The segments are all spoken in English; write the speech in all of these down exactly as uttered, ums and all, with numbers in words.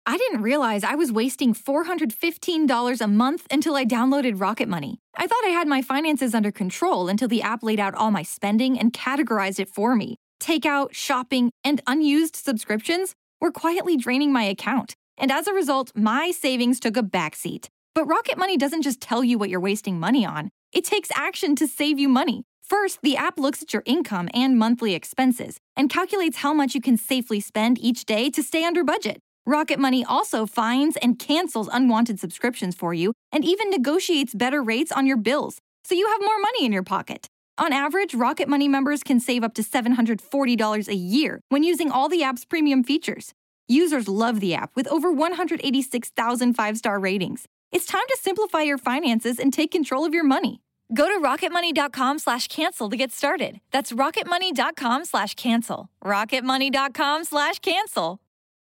I didn't realize I was wasting four hundred fifteen dollars a month until I downloaded Rocket Money. I thought I had my finances under control until the app laid out all my spending and categorized it for me. Takeout, shopping, and unused subscriptions were quietly draining my account. And as a result, my savings took a backseat. But Rocket Money doesn't just tell you what you're wasting money on. It takes action to save you money. First, the app looks at your income and monthly expenses and calculates how much you can safely spend each day to stay under budget. Rocket Money also finds and cancels unwanted subscriptions for you and even negotiates better rates on your bills, so you have more money in your pocket. On average, Rocket Money members can save up to seven hundred forty dollars a year when using all the app's premium features. Users love the app with over one hundred eighty-six thousand five-star ratings. It's time to simplify your finances and take control of your money. Go to rocketmoney.com slash cancel to get started. That's rocketmoney.com slash cancel. rocketmoney.com slash cancel.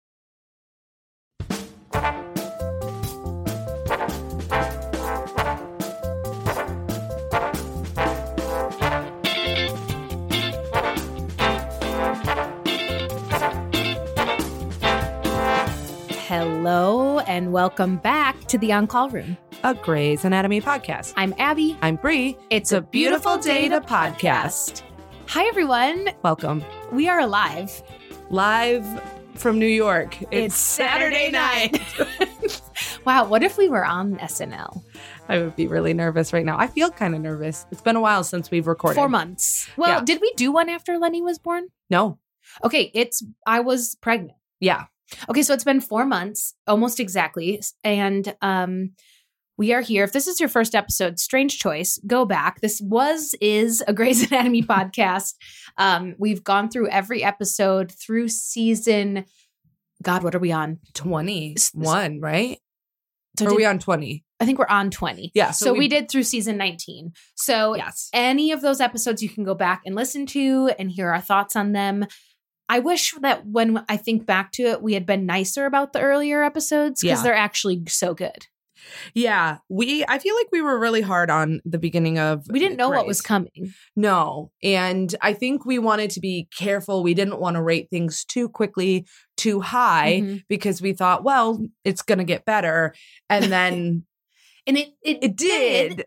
Hello and welcome back to the On Call Room, a Grey's Anatomy podcast. I'm Abby. I'm Bree. It's a beautiful day to podcast. Hi, everyone. Welcome. We are alive. Live from New York. It's, It's Saturday, Saturday night. Wow, what if we were on S N L? I would be really nervous right now. I feel kind of nervous. It's been a while since we've recorded. Four months. Well, Yeah. did we do one after Lenny was born? No. Okay, it's I was pregnant. Yeah. Okay, so it's been four months, almost exactly. And um, we are here. If this is your first episode, strange choice, go back. This was, is a Grey's Anatomy podcast. Um, we've gone through every episode through season, God, what are we on? twenty-one, right? So or are did- we on twenty? I think we're on twenty. Yeah. So, we, we did through season nineteen. So Yes. any of those episodes you can go back and listen to and hear our thoughts on them. I wish that when I think back to it, we had been nicer about the earlier episodes because Yeah. they're actually so good. Yeah. We, I feel like we were really hard on the beginning of We didn't know what Grey's. was coming. No. And I think we wanted to be careful. We didn't want to rate things too quickly, too high, Mhm. because we thought, well, it's going to get better. And then And it it, it did.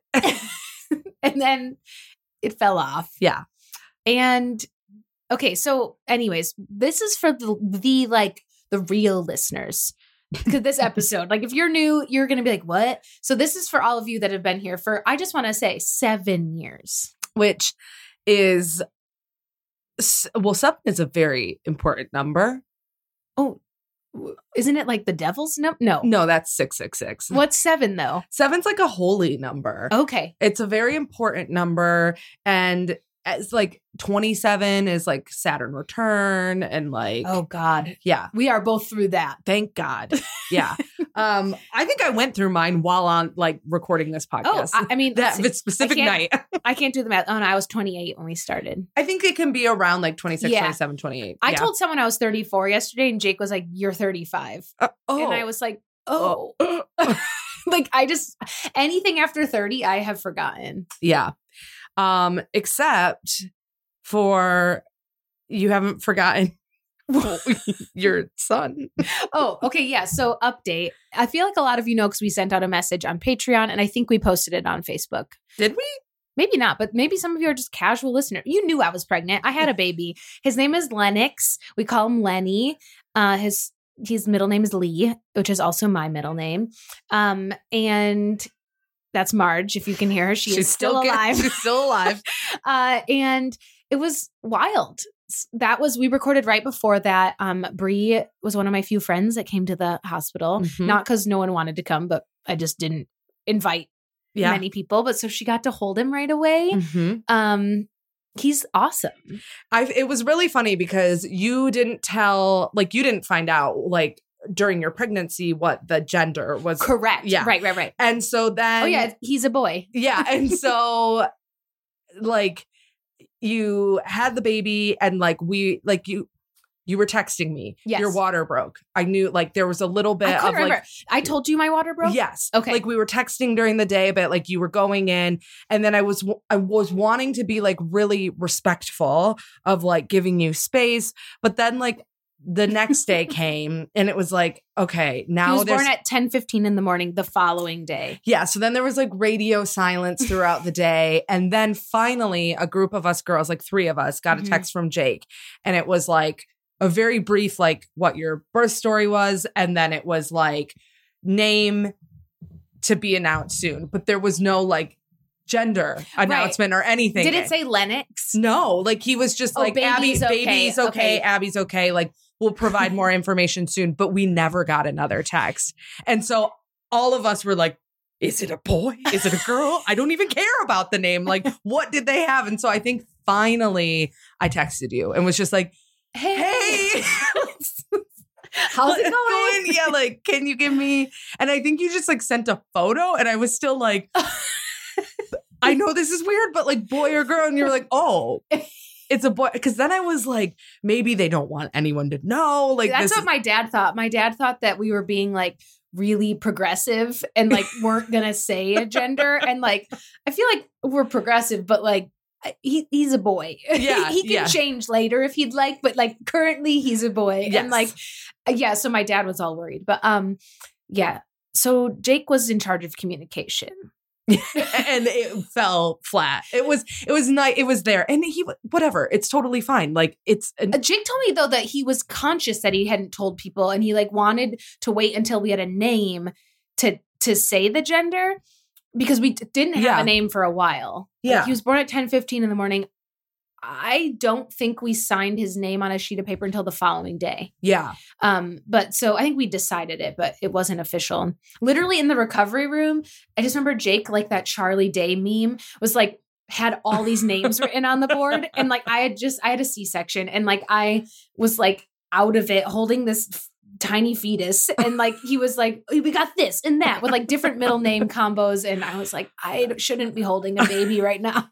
And then it fell off. Yeah. And okay, so anyways, this is for the, the like the real listeners. Because this episode, like if you're new, you're going to be like, what? So this is for all of you that have been here for, I just want to say seven years. Which is, s- well, seven is a very important number. Oh, isn't it like the devil's number? No. No, that's six six six. What's seven though? Seven's like a holy number. Okay. It's a very important number. And it's like twenty-seven is like Saturn return and like, Oh God. yeah. We are both through that. Thank God. Yeah. um, I think I went through mine while on like recording this Oh, podcast. I, I mean, that let's see. specific I night. can't- I can't do the math. Oh, no, I was twenty-eight when we started. I think it can be around like twenty-six, Yeah. twenty-seven, twenty-eight. I Yeah. told someone I was thirty-four yesterday, and Jake was like, "You're thirty-five," Uh, oh. and I was like, "Oh." Like I just anything after thirty, I have forgotten. Yeah. Um, except for you haven't forgotten your son. Oh, okay, yeah. So update. I feel like a lot of you know because we sent out a message on Patreon, and I think we posted it on Facebook. Did we? Maybe not, but maybe some of you are just casual listeners. You knew I was pregnant. I had a baby. His name is Lennox. We call him Lenny. Uh, his his middle name is Lee, which is also my middle name. Um, and that's Marge. If you can hear her, she She's is still, still good. alive. She's still alive. uh, and it was wild. That was we recorded right before that. Um, Bree was one of my few friends that came to the hospital. Mhm. Not because no one wanted to come, but I just didn't invite Yeah. many people. But so she got to hold him right away. Mhm. Um, he's awesome. I it was really funny because you didn't tell, like you didn't find out like during your pregnancy what the gender was. Correct. Yeah. Right, right, right. And so then Oh yeah, he's a boy. Yeah. And so like you had the baby and like we like you you were texting me. Yes. Your water broke. I knew like there was a little bit I of couldn't remember. like I told you my water broke. yes. Okay. Like we were texting during the day, but like you were going in and then I was I was wanting to be like really respectful of like giving you space, but then like the next day came and it was like, okay, now he was there's born at ten fifteen in the morning the following day. Yeah. So then there was like radio silence throughout the day. And then finally, a group of us girls, like three of us, got Mhm. a text from Jake. And it was like a very brief, like what your birth story was. And then it was like name to be announced soon. But there was no like gender announcement or anything. Did it say Lennox? No, like he was just Oh, like, Abby, baby's okay, baby's okay, okay. Abby's okay. Like we'll provide more information soon, but we never got another text. And so all of us were like, is it a boy? Is it a girl? I don't even care about the name. Like, what did they have? And so I think finally I texted you and was just like, Hey, hey, how's it going? Yeah, like, can you give me? And I think you just like sent a photo and I was still like, I know this is weird, but like boy or girl. And you were like, oh, it's a boy. Because then I was like, maybe they don't want anyone to know. Like That's this what is- my dad thought. My dad thought that we were being like really progressive and like weren't gonna say a gender. And like I feel like we're progressive, but like he he's a boy. Yeah, he can yeah. change later if he'd like, but like currently he's a boy. Yes. And like yeah, so my dad was all worried. But um yeah. So Jake was in charge of communication. and it fell flat. It was, it was nice. It was there. And he, whatever, it's totally fine. Like it's, an, Uh, Jake told me though that he was conscious that he hadn't told people and he like wanted to wait until we had a name to to say the gender because we d- didn't have Yeah. a name for a while. Like, Yeah. he was born at ten fifteen in the morning. I don't think we signed his name on a sheet of paper until the following day. yeah. Um, but so I think we decided it, but it wasn't official. Literally in the recovery room, I just remember Jake, like that Charlie Day meme, was like had all these names written on the board. And like I had just I had a C-section and like I was like out of it holding this f- tiny fetus. And like he was like, "Oh, we got this and that with like different middle name combos. And I was like, I shouldn't be holding a baby right now.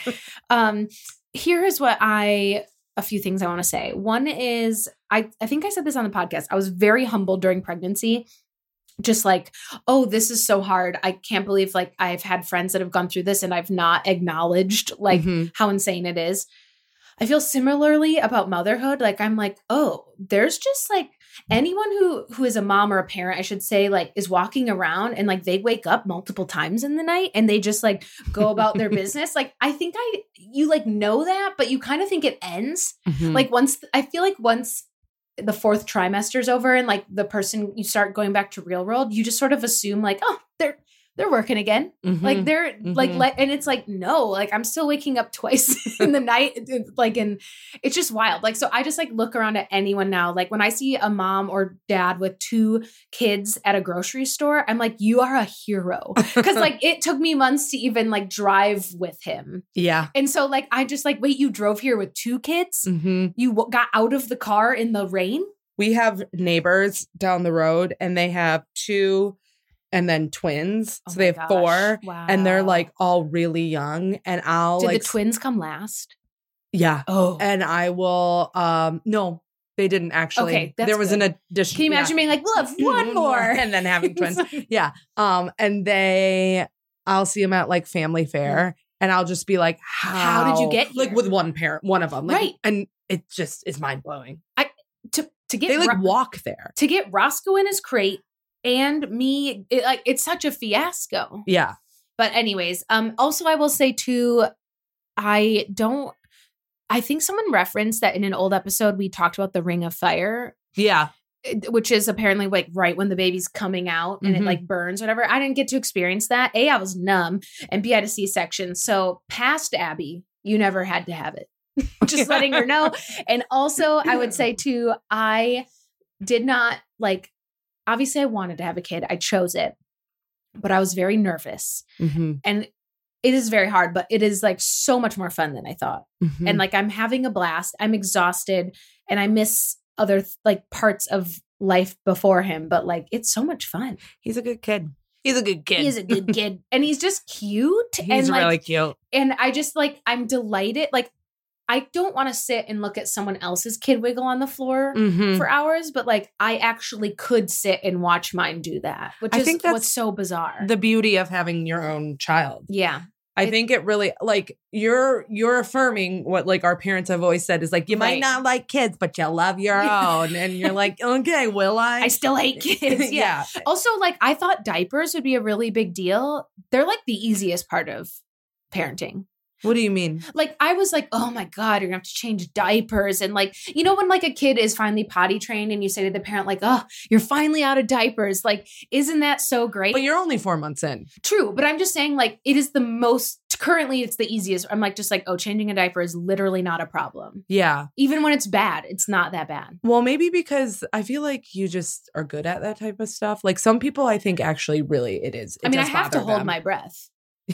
um Here is what I, a few things I want to say. One is, I, I think I said this on the podcast. I was very humbled during pregnancy. Just like, oh, this is so hard. I can't believe like I've had friends that have gone through this and I've not acknowledged like Mhm. how insane it is. I feel similarly about motherhood. Like I'm like, oh, there's just like anyone who who is a mom or a parent, I should say, like is walking around and like they wake up multiple times in the night and they just like go about their business. Like I think I you like know that, but you kind of think it ends. Mhm. Like once I feel like once the fourth trimester's over and like the person you start going back to real world, you just sort of assume like, oh, they're they're working again. Mhm. Like they're like, Mhm. le- and it's like, no, like I'm still waking up twice in the night. Like, and it's just wild. Like, so I just like look around at anyone now. Like when I see a mom or dad with two kids at a grocery store, I'm like, you are a hero. Cause like it took me months to even like drive with him. yeah. And so like, I just like, wait, you drove here with two kids? Mhm. You w- got out of the car in the rain? We have neighbors down the road and they have two and then twins. Oh so my they have gosh. four Wow. and they're like all really young. And I'll Did like, the twins come last? yeah. Oh. And I will, um, no, they didn't actually. Okay, that's there was good. an addition. Can you imagine being like, we'll have one more? and then having twins. Yeah. Um, and they, I'll see them at like family fair and I'll just be like, how, How did you get Like here? with one parent, one of them. Like, Right. And it just is mind blowing. to to get They like Ro- walk there. to get Roscoe in his crate and me it, like it's such a fiasco. Yeah. But anyways, um also I will say too, I don't I think someone referenced that in an old episode we talked about the Ring of Fire, Yeah. which is apparently like right when the baby's coming out and Mhm. it like burns, whatever. I didn't get to experience that. A, I was numb, and B, I had a C-section. So past Abby, you never had to have it. Just letting her know. And also I would say too, I did not like, obviously I wanted to have a kid. I chose it, but I was very nervous. Mm-hmm. And it is very hard, but it is like so much more fun than I thought. Mm-hmm. And like, I'm having a blast. I'm exhausted and I miss other like parts of life before him, but like, it's so much fun. He's a good kid. He's a good kid. He's a good kid and he's just cute. He's and like, really cute. and I just like, I'm delighted. Like, I don't want to sit and look at someone else's kid wiggle on the floor Mm-hmm. for hours, but like I actually could sit and watch mine do that, which I is think that's what's so bizarre. The beauty of having your own child. yeah. I It- think it really like you're you're affirming what like our parents have always said is like you Right. might not like kids, but you love your own, and you're like, okay, will I? I still hate kids. Yeah. yeah. Also, like, I thought diapers would be a really big deal. They're like the easiest part of parenting. What do you mean? Like, I was like, oh my God, you're gonna have to change diapers. And like, you know, when like a kid is finally potty trained and you say to the parent, like, oh, you're finally out of diapers. Like, isn't that so great? But you're only four months in. True. But I'm just saying, like, it is the most, currently, it's the easiest. I'm like, just like, oh, changing a diaper is literally not a problem. Yeah. Even when it's bad, it's not that bad. Well, maybe because I feel like you just are good at that type of stuff. Like some people, I think actually really it is. It I mean, I does have to bother hold them. my breath.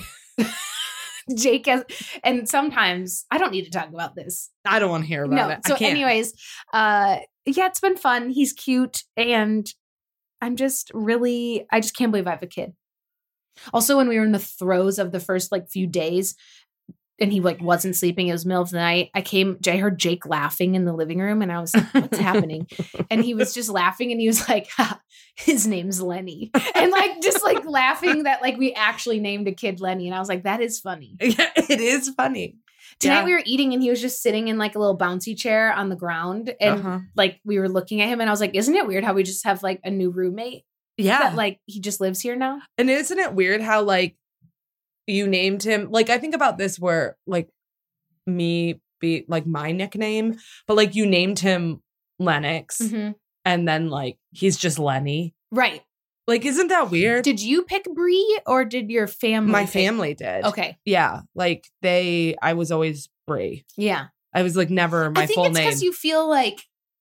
Jake has, and sometimes I don't need to talk about this. I don't want to hear about No. it. So, I can't. anyways, uh, yeah, it's been fun. He's cute, and I'm just really, I just can't believe I have a kid. Also, when we were in the throes of the first like few days, and he like wasn't sleeping, it was middle of the night. I came, I heard Jake laughing in the living room, and I was like, "What's happening?" And he was just laughing, and he was like, ha, "His name's Lenny," and like just like laughing that like we actually named a kid Lenny, and I was like, "That is funny." Yeah, it is funny. Tonight Yeah. we were eating, and he was just sitting in like a little bouncy chair on the ground, and Uh-huh. like we were looking at him, and I was like, "Isn't it weird how we just have like a new roommate? Yeah. That like he just lives here now?" And isn't it weird how like you named him? Like I think about this where like me be like my nickname, but like you named him Lennox, Mhm. and then like he's just Lenny. Right. Like, isn't that weird? Did you pick Bree or did your family? My pick- family did. Okay. Yeah. Like they, I was always Brie. Yeah. I was like never my I think full it's name. because you feel like,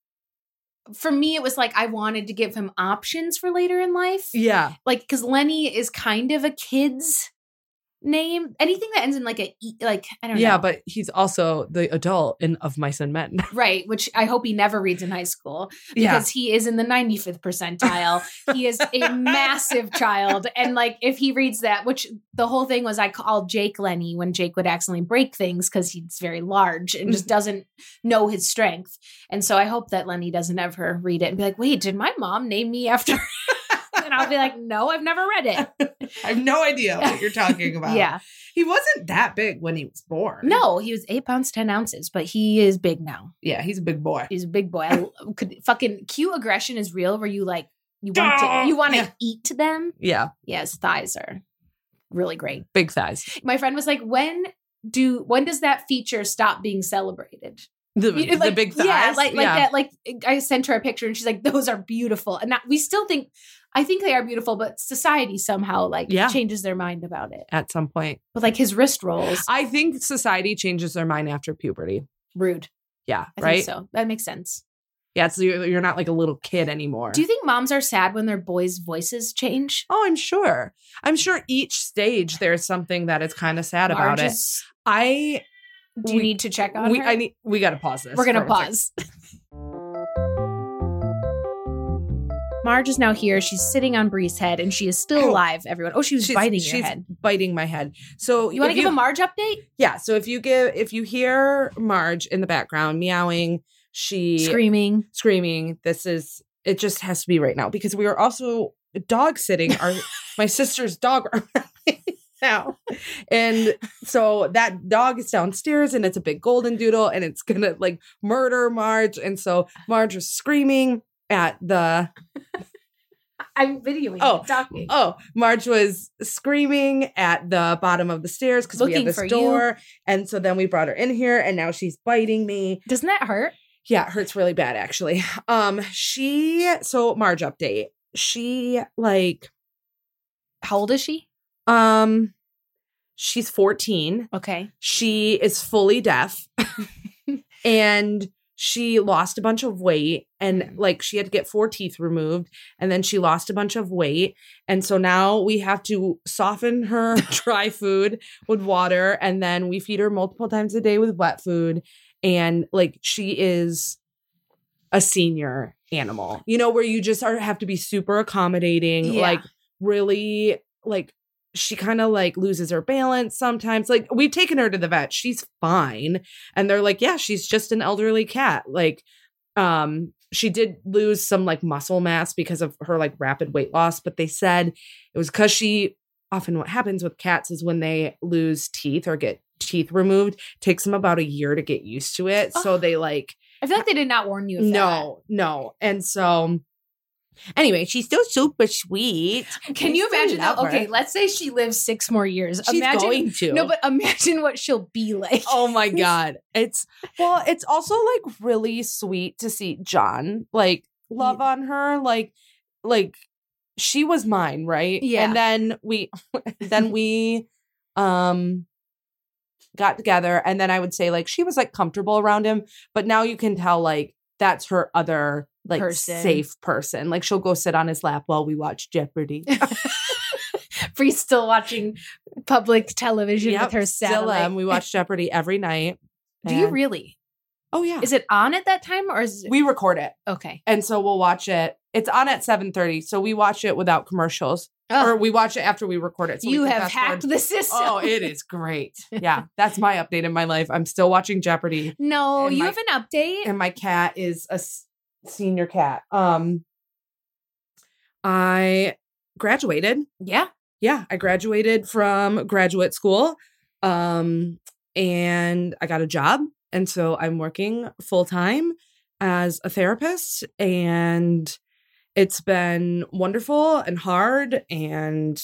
for me, it was like I wanted to give him options for later in life. yeah. Like, because Lenny is kind of a kid's name. Anything that ends in like a, E- like, I don't know. Yeah. But he's also the adult in Of Mice and Men. Right, which I hope he never reads in high school Yeah. because he is in the ninety-fifth percentile. He is a massive child. And like, if he reads that, which the whole thing was I called Jake Lenny when Jake would accidentally break things because he's very large and just doesn't know his strength. And so I hope that Lenny doesn't ever read it and be like, wait, did my mom name me after? And I'll be like, no, I've never read it. I have no idea what you're talking about. Yeah. He wasn't that big when he was born. No, he was eight pounds, ten ounces, but he is big now. Yeah. He's a big boy. He's a big boy. I could fucking cute aggression is real where you like, you want Oh, to, you want to yeah. eat them. Yeah. Yeah, his thighs are really great. Big thighs. My friend was like, when do, when does that feature stop being celebrated? The, You- the big thighs. Yeah, like, like Yeah. that. Like I sent her a picture and she's like, those are beautiful. And not, we still think, I think they are beautiful, but society somehow like Yeah. changes their mind about it. At some point. But like his wrist rolls, I think society changes their mind after puberty. rude. Yeah. I right. think so. That makes sense. Yeah. So you're, you're not like a little kid anymore. Do you think moms are sad when their boys' voices change? Oh, I'm sure. I'm sure each stage there's something that is kind of sad about it. Marge's- I Do you we- need to check on we her? I need we got to pause this. We're gonna for a second. pause. Marge is now here. She's sitting on Bree's head, and she is still Ow. alive. Everyone. Oh, she was She's, biting she's your head. biting my head. So You want to if give a Marge update? Yeah. So if you give if you hear Marge in the background meowing, she Screaming. screaming. This is it. Just has to be right now because we are also dog sitting our my sister's dog right now, and so that dog is downstairs and it's a big golden doodle and it's gonna like murder Marge, and so Marge was screaming at the I'm videoing. Oh. you talking. oh Marge was screaming at the bottom of the stairs because we have Looking this for you. door, and so then we brought her in here and now she's biting me. Doesn't that hurt? Yeah, it hurts really bad actually. Um, she so Marge update. She like How old is she? um she's fourteen. Okay. She is fully deaf. And she lost a bunch of weight and like she had to get four teeth removed and then she lost a bunch of weight. And so now we have to soften her dry food with water and then we feed her multiple times a day with wet food. And like she is a senior animal, you know, where you just are have to be super accommodating, Yeah. like really like she kind of like loses her balance sometimes. Like we've taken her to the vet. She's fine. And they're like, yeah, she's just an elderly cat. Like, um, she did lose some like muscle mass because of her like rapid weight loss, but they said it was because she often what happens with cats is when they lose teeth or get teeth removed, it takes them about a year to get used to it. So Oh. they like, I feel like they did not warn you of that. no, no. And so anyway, she's still super sweet. Can We you still imagine love that? her. Okay, let's say she lives six more years. She's imagine, going to. No, but imagine what she'll be like. Oh my God. It's, well, it's also like really sweet to see John like love Yeah. on her. Like, like she was mine, right? Yeah. And then we, then we, um, got together, and then I would say like she was like comfortable around him, but now you can tell like that's her other like Person. safe person. Like she'll go sit on his lap while we watch Jeopardy. Free's still watching public television Yep, with her still satellite. am. We watch Jeopardy every night. Do you And- really? Oh yeah. Is it on at that time or is it? We record it, Okay. and so we'll watch it. It's on at seven thirty, so we watch it without commercials, Oh, or we watch it after we record it. So we you can have fast hacked forward. the system. Oh, it is great. Yeah, that's my update in my life. I'm still watching Jeopardy, No, And you my- have an update. and my cat is a s- senior cat. Um, I graduated. Yeah. Yeah, I graduated from graduate school, um, and I got a job, and so I'm working full time as a therapist, and it's been wonderful and hard, and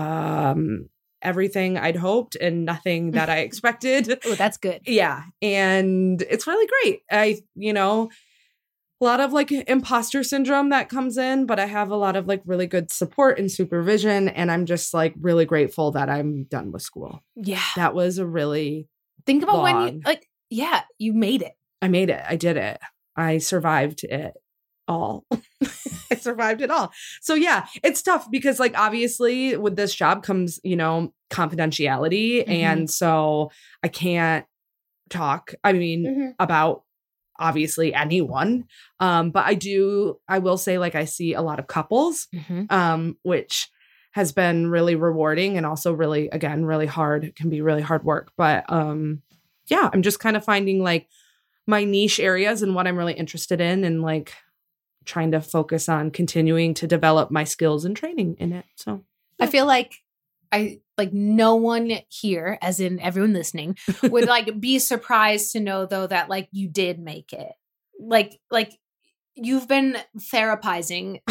um, everything I'd hoped and nothing that I expected. Oh, that's good. Yeah. And it's really great. I, you know, a lot of like imposter syndrome that comes in, but I have a lot of like really good support and supervision. And I'm just like really grateful that I'm done with school. Yeah. That was a really, Think about when you long. like. Yeah, you made it. I made it. I did it. I survived it all. I survived it all. So yeah, it's tough because like obviously with this job comes, you know, confidentiality. Mhm. And so I can't talk, I mean, about obviously anyone. Um, but I do, I will say like I see a lot of couples, Mm-hmm. um, which has been really rewarding and also really, again, really hard. It can be really hard work. But um, yeah, I'm just kind of finding like my niche areas and what I'm really interested in and like trying to focus on continuing to develop my skills and training in it. So I feel like I like no one here, as in everyone listening, would like be surprised to know though that like you did make it. Like like you've been therapizing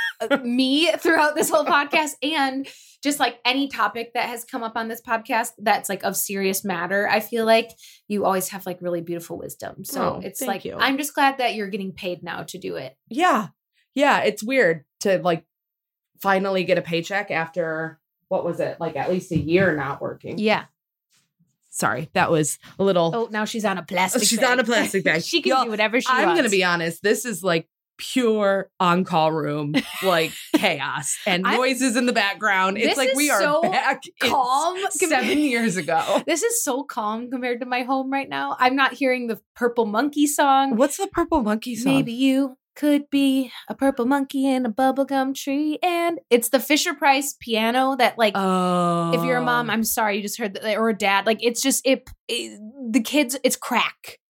me throughout this whole podcast, and just like any topic that has come up on this podcast that's like of serious matter. I feel like you always have like really beautiful wisdom. So Oh, it's thank like you. I'm just glad that you're getting paid now to do it. yeah, yeah, it's weird to like finally get a paycheck after what was it, like at least a year not working. Yeah. Sorry, that was a little. Oh, now she's on a plastic. She's bag. on a plastic bag. She can Y'all, do whatever she I'm wants. gonna be honest. This is like pure on-call room, like chaos and I'm- noises in the background. This It's like is we are so back in calm. seven years ago. This is so calm compared to my home right now. I'm not hearing the Purple Monkey song. What's the Purple Monkey song? Maybe you could be a purple monkey in a bubblegum tree. And it's the Fisher Price piano that like, Oh, if you're a mom, I'm sorry, you just heard that, or a dad, like it's just, it, it the kids, it's crack.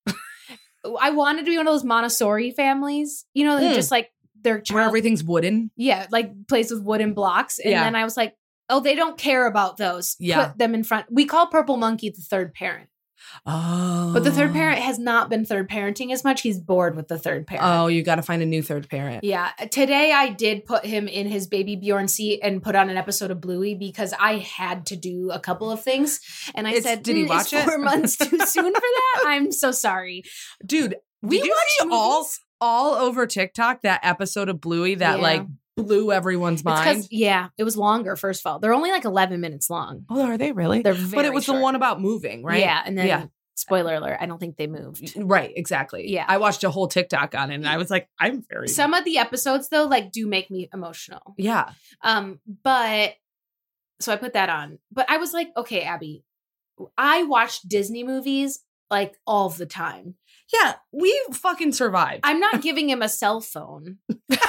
I wanted to be one of those Montessori families, you know, that Mm. just like their where child, everything's wooden. yeah, like plays with wooden blocks. And Yeah. then I was like, oh, they don't care about those. Yeah. Put them in front. We call Purple Monkey the third parent. Oh, But the third parent has not been third parenting as much. He's bored with the third parent. Oh, you got to find a new third parent. Yeah. Today I did put him in his baby Bjorn seat and put on an episode of Bluey because I had to do a couple of things. And I It's- said, did he "Mm, watch it's four it?" months too soon for that? I'm so sorry. Dude, We did you watch see all movies. all over TikTok that episode of Bluey that Yeah. like blew everyone's It's mind? because, yeah, it was longer, first of all. They're only like eleven minutes long. Oh, are they really? They're But very it was short. the one about moving, right? Yeah. And then, Yeah. spoiler alert, I don't think they moved. Right, exactly. Yeah. I watched a whole TikTok on it and I was like, I'm very Some of the episodes, though, like do make me emotional. Yeah. Um, but so I put that on. But I was like, okay, Abby, I watch Disney movies like all the time. Yeah, we fucking survived. I'm not giving him a cell phone,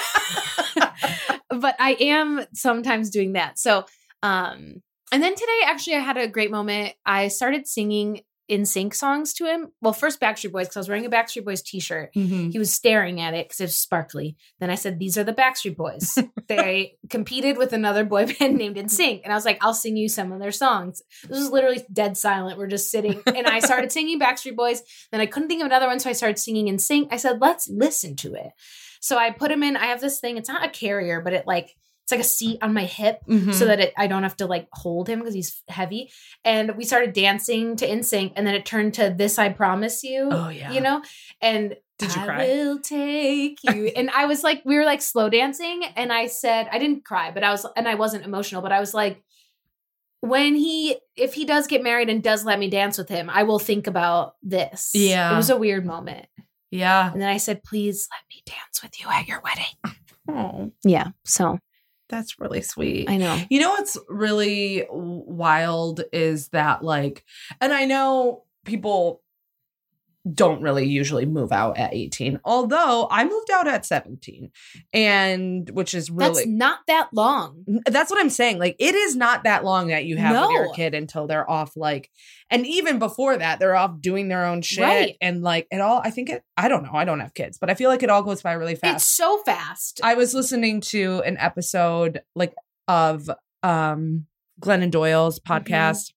but I am sometimes doing that. So, um, and then today, actually, I had a great moment. I started singing N Sync songs to him. Well, first Backstreet Boys, because I was wearing a Backstreet Boys t-shirt. Mhm. He was staring at it because it was sparkly. Then I said, these are the Backstreet Boys. They competed with another boy band named N Sync. And I was like, I'll sing you some of their songs. This was literally dead silent. We're just sitting. And I started singing Backstreet Boys. Then I couldn't think of another one. So I started singing N Sync. I said, let's listen to it. So I put him in. I have this thing. It's not a carrier, but it like, it's like a seat on my hip Mhm. so that it, I don't have to like hold him because he's heavy. And we started dancing to N Sync, and then it turned to This I Promise You. Oh, yeah. You know? And Did you I cry? will take you. And I was like, we were like slow dancing. And I said, I didn't cry, but I was, and I wasn't emotional, but I was like, when he, if he does get married and does let me dance with him, I will think about this. Yeah. It was a weird moment. Yeah. And then I said, please let me dance with you at your wedding. Oh, Yeah. So that's really sweet. I know. You know what's really wild is that, like, and I know people don't really usually move out at eighteen, although I moved out at seventeen, and which is really That's not that long. that's what I'm saying. Like, it is not that long that you have with your No. kid until they're off, like, and even before that, they're off doing their own shit. Right. And like it all, I think it, I don't know. I don't have kids, but I feel like it all goes by really fast. It's so fast. I was listening to an episode like of um Glennon Doyle's podcast,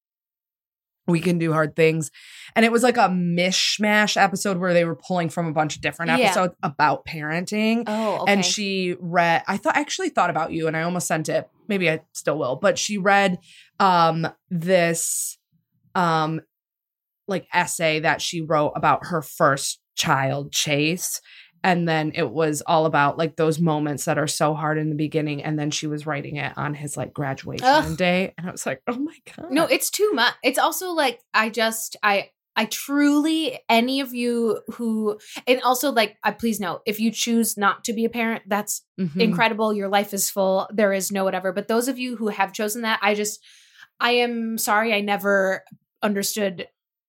We Can Do Hard Things. And it was like a mishmash episode where they were pulling from a bunch of different Yeah. episodes about parenting. Oh, okay. And she read, I thought actually thought about you and I almost sent it. Maybe I still will, but she read um this um like essay that she wrote about her first child, Chase. And then it was all about like those moments that are so hard in the beginning. And then she was writing it on his like graduation Ugh. day. And I was like, oh my God. No, it's too much. It's also like, I just, I, I truly, any of you who, and also like, I please note, if you choose not to be a parent, that's Mhm. incredible. Your life is full. There is no whatever. But those of you who have chosen that, I just, I am sorry. I never understood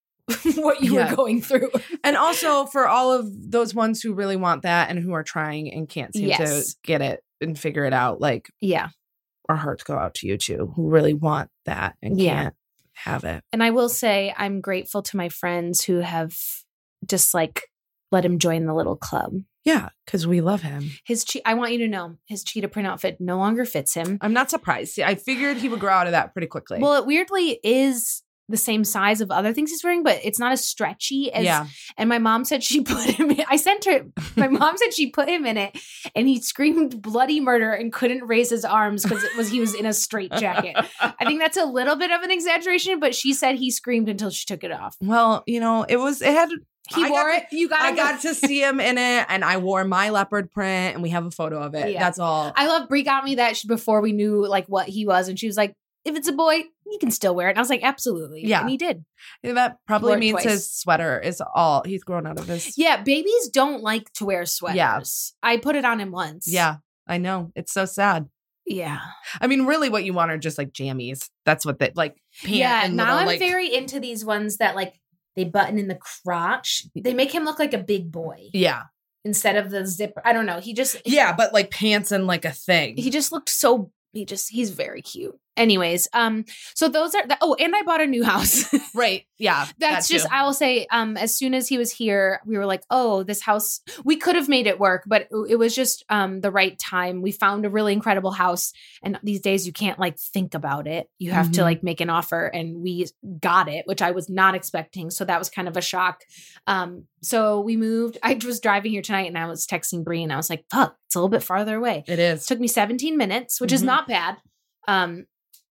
what you Yeah. were going through. And also for all of those ones who really want that and who are trying and can't seem Yes. to get it and figure it out, like Yeah. our hearts go out to you too, who really want that and Yeah. can't have it. And I will say, I'm grateful to my friends who have just like let him join the little club. Yeah, because we love him. His, che- I want you to know, his cheetah print outfit no longer fits him. I'm not surprised. I figured he would grow out of that pretty quickly. Well, it weirdly is the same size of other things he's wearing, but it's not as stretchy as. yeah. And my mom said she put him in. I sent her. My mom said she put him in it, and he screamed bloody murder and couldn't raise his arms because it was he was in a straitjacket. I think that's a little bit of an exaggeration, but she said he screamed until she took it off. Well, you know, it was, it had, He I wore got it. You got. I got to see him in it and I wore my leopard print and we have a photo of it. Yeah. That's all. I love Brie got me that sh- before we knew like what he was, and she was like, "If it's a boy, you can still wear it." And I was like, "Absolutely." Yeah. And he did. That probably wore it means twice. his sweater is all, he's grown out of his. Yeah, babies don't like to wear sweaters. Yeah. I put it on him once. Yeah, I know. It's so sad. Yeah. I mean, really what you want are just like jammies. That's what they like. Pant Yeah. and Now little, I'm like, very into these ones that like they button in the crotch. They make him look like a big boy yeah. instead of the zipper. I don't know. He just Yeah, but like pants and like a thing. he just looked so he just he's very cute. Anyways, um, so those are the, oh, and I bought a new house. Right. Yeah. That's that just, too. I will say, um, as soon as he was here, we were like, oh, this house, we could have made it work, but it, it was just um, the right time. We found a really incredible house. And these days you can't like think about it. You have to Mhm. like make an offer, and we got it, which I was not expecting. So that was kind of a shock. Um, so we moved. I was driving here tonight and I was texting Brie and I was like, fuck, it's a little bit farther away. It It is. took me seventeen minutes, which is Mhm. not bad. Um,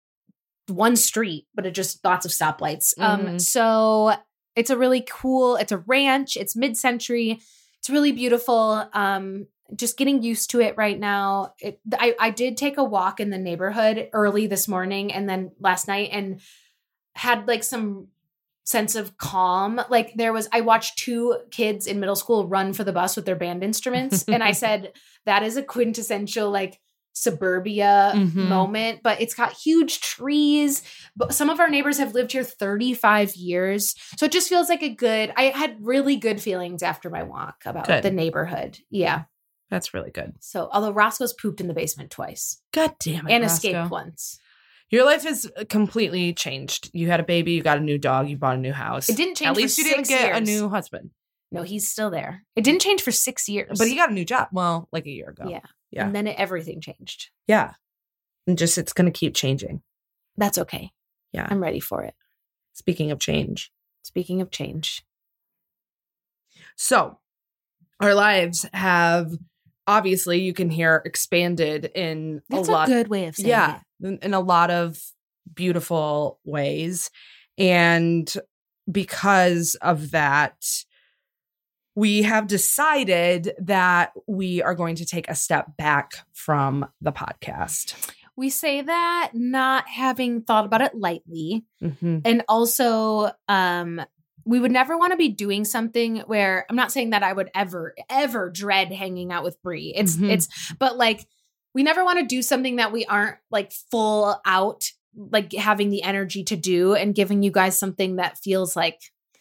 one street, but it just lots of stoplights. Um, Mhm. so it's a really cool, it's a ranch, it's mid-century, it's really beautiful. Um, just getting used to it right now. It, I, I did take a walk in the neighborhood early this morning and then last night and had like some sense of calm. Like there was, I watched two kids in middle school run for the bus with their band instruments. And I said, that is a quintessential like suburbia Mhm. moment, but it's got huge trees. But some of our neighbors have lived here thirty-five years. So it just feels like a good, I had really good feelings after my walk about Good. the neighborhood. Yeah. That's really good. So although Roscoe's pooped in the basement twice God damn it. and Roscoe. escaped once. Your life has completely changed. You had a baby, you got a new dog, you bought a new house. It didn't change At for least you six didn't get years. a new husband. No, he's still there. It didn't change for six years. But he got a new job. Well, like a year ago. Yeah. Yeah. And then it, everything changed. Yeah. And just, it's going to keep changing. That's okay. Yeah. I'm ready for it. Speaking of change. Speaking of change. So our lives have, obviously, you can hear, expanded in That's a lot. a good way of saying yeah, it. in, in a lot of beautiful ways. And because of that, we have decided that we are going to take a step back from the podcast. We say that not having thought about it lightly. Mm-hmm. And also, um, we would never want to be doing something where I'm not saying that I would ever, ever dread hanging out with Brie. It's, Mhm. it's, but like, we never want to do something that we aren't like full out, like having the energy to do and giving you guys something that feels like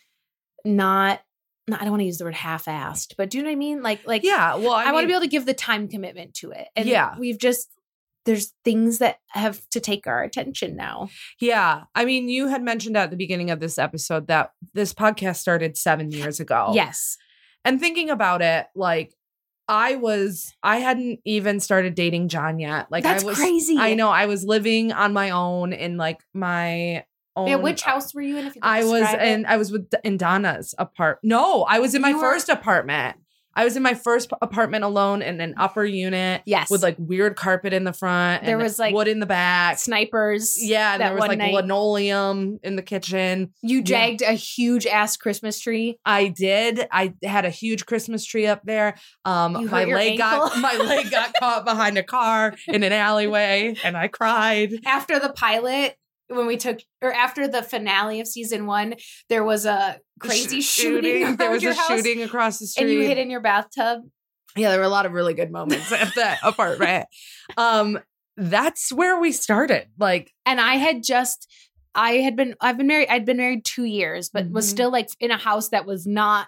not, not I don't want to use the word half-assed, but do you know what I mean? Like, like, Yeah. Well, I, I, want to mean, be able to give the time commitment to it. And Yeah. we've just, there's things that have to take our attention now. Yeah. I mean, you had mentioned at the beginning of this episode that this podcast started seven years ago. Yes. And thinking about it, like, I was, I hadn't even started dating John yet. Like, That's I was crazy. I know. I was living on my own in like my own. Yeah, which house were you in? If you could I was describe in, it? I was with in Donna's apartment. No, I was in my You were- first apartment. I was in my first p- apartment alone in an upper unit. Yes. With like weird carpet in the front. There and was, like, wood in the back. snipers. Yeah, and that there was one like night. linoleum in the kitchen. You jagged a huge ass Christmas tree. I did. I had a huge Christmas tree up there. Um, You hurt my your leg got ankle? my leg got caught behind a car in an alleyway, and I cried. After the pilot, when we took, or after the finale of season one, there was a crazy Sh- shooting. around There was your a house, shooting across the street, and you hid in your bathtub. Yeah, there were a lot of really good moments at that apartment. Um, that's where we started. Like, And I had just, I had been, I've been married, I'd been married two years, but was Mhm. still like in a house that was not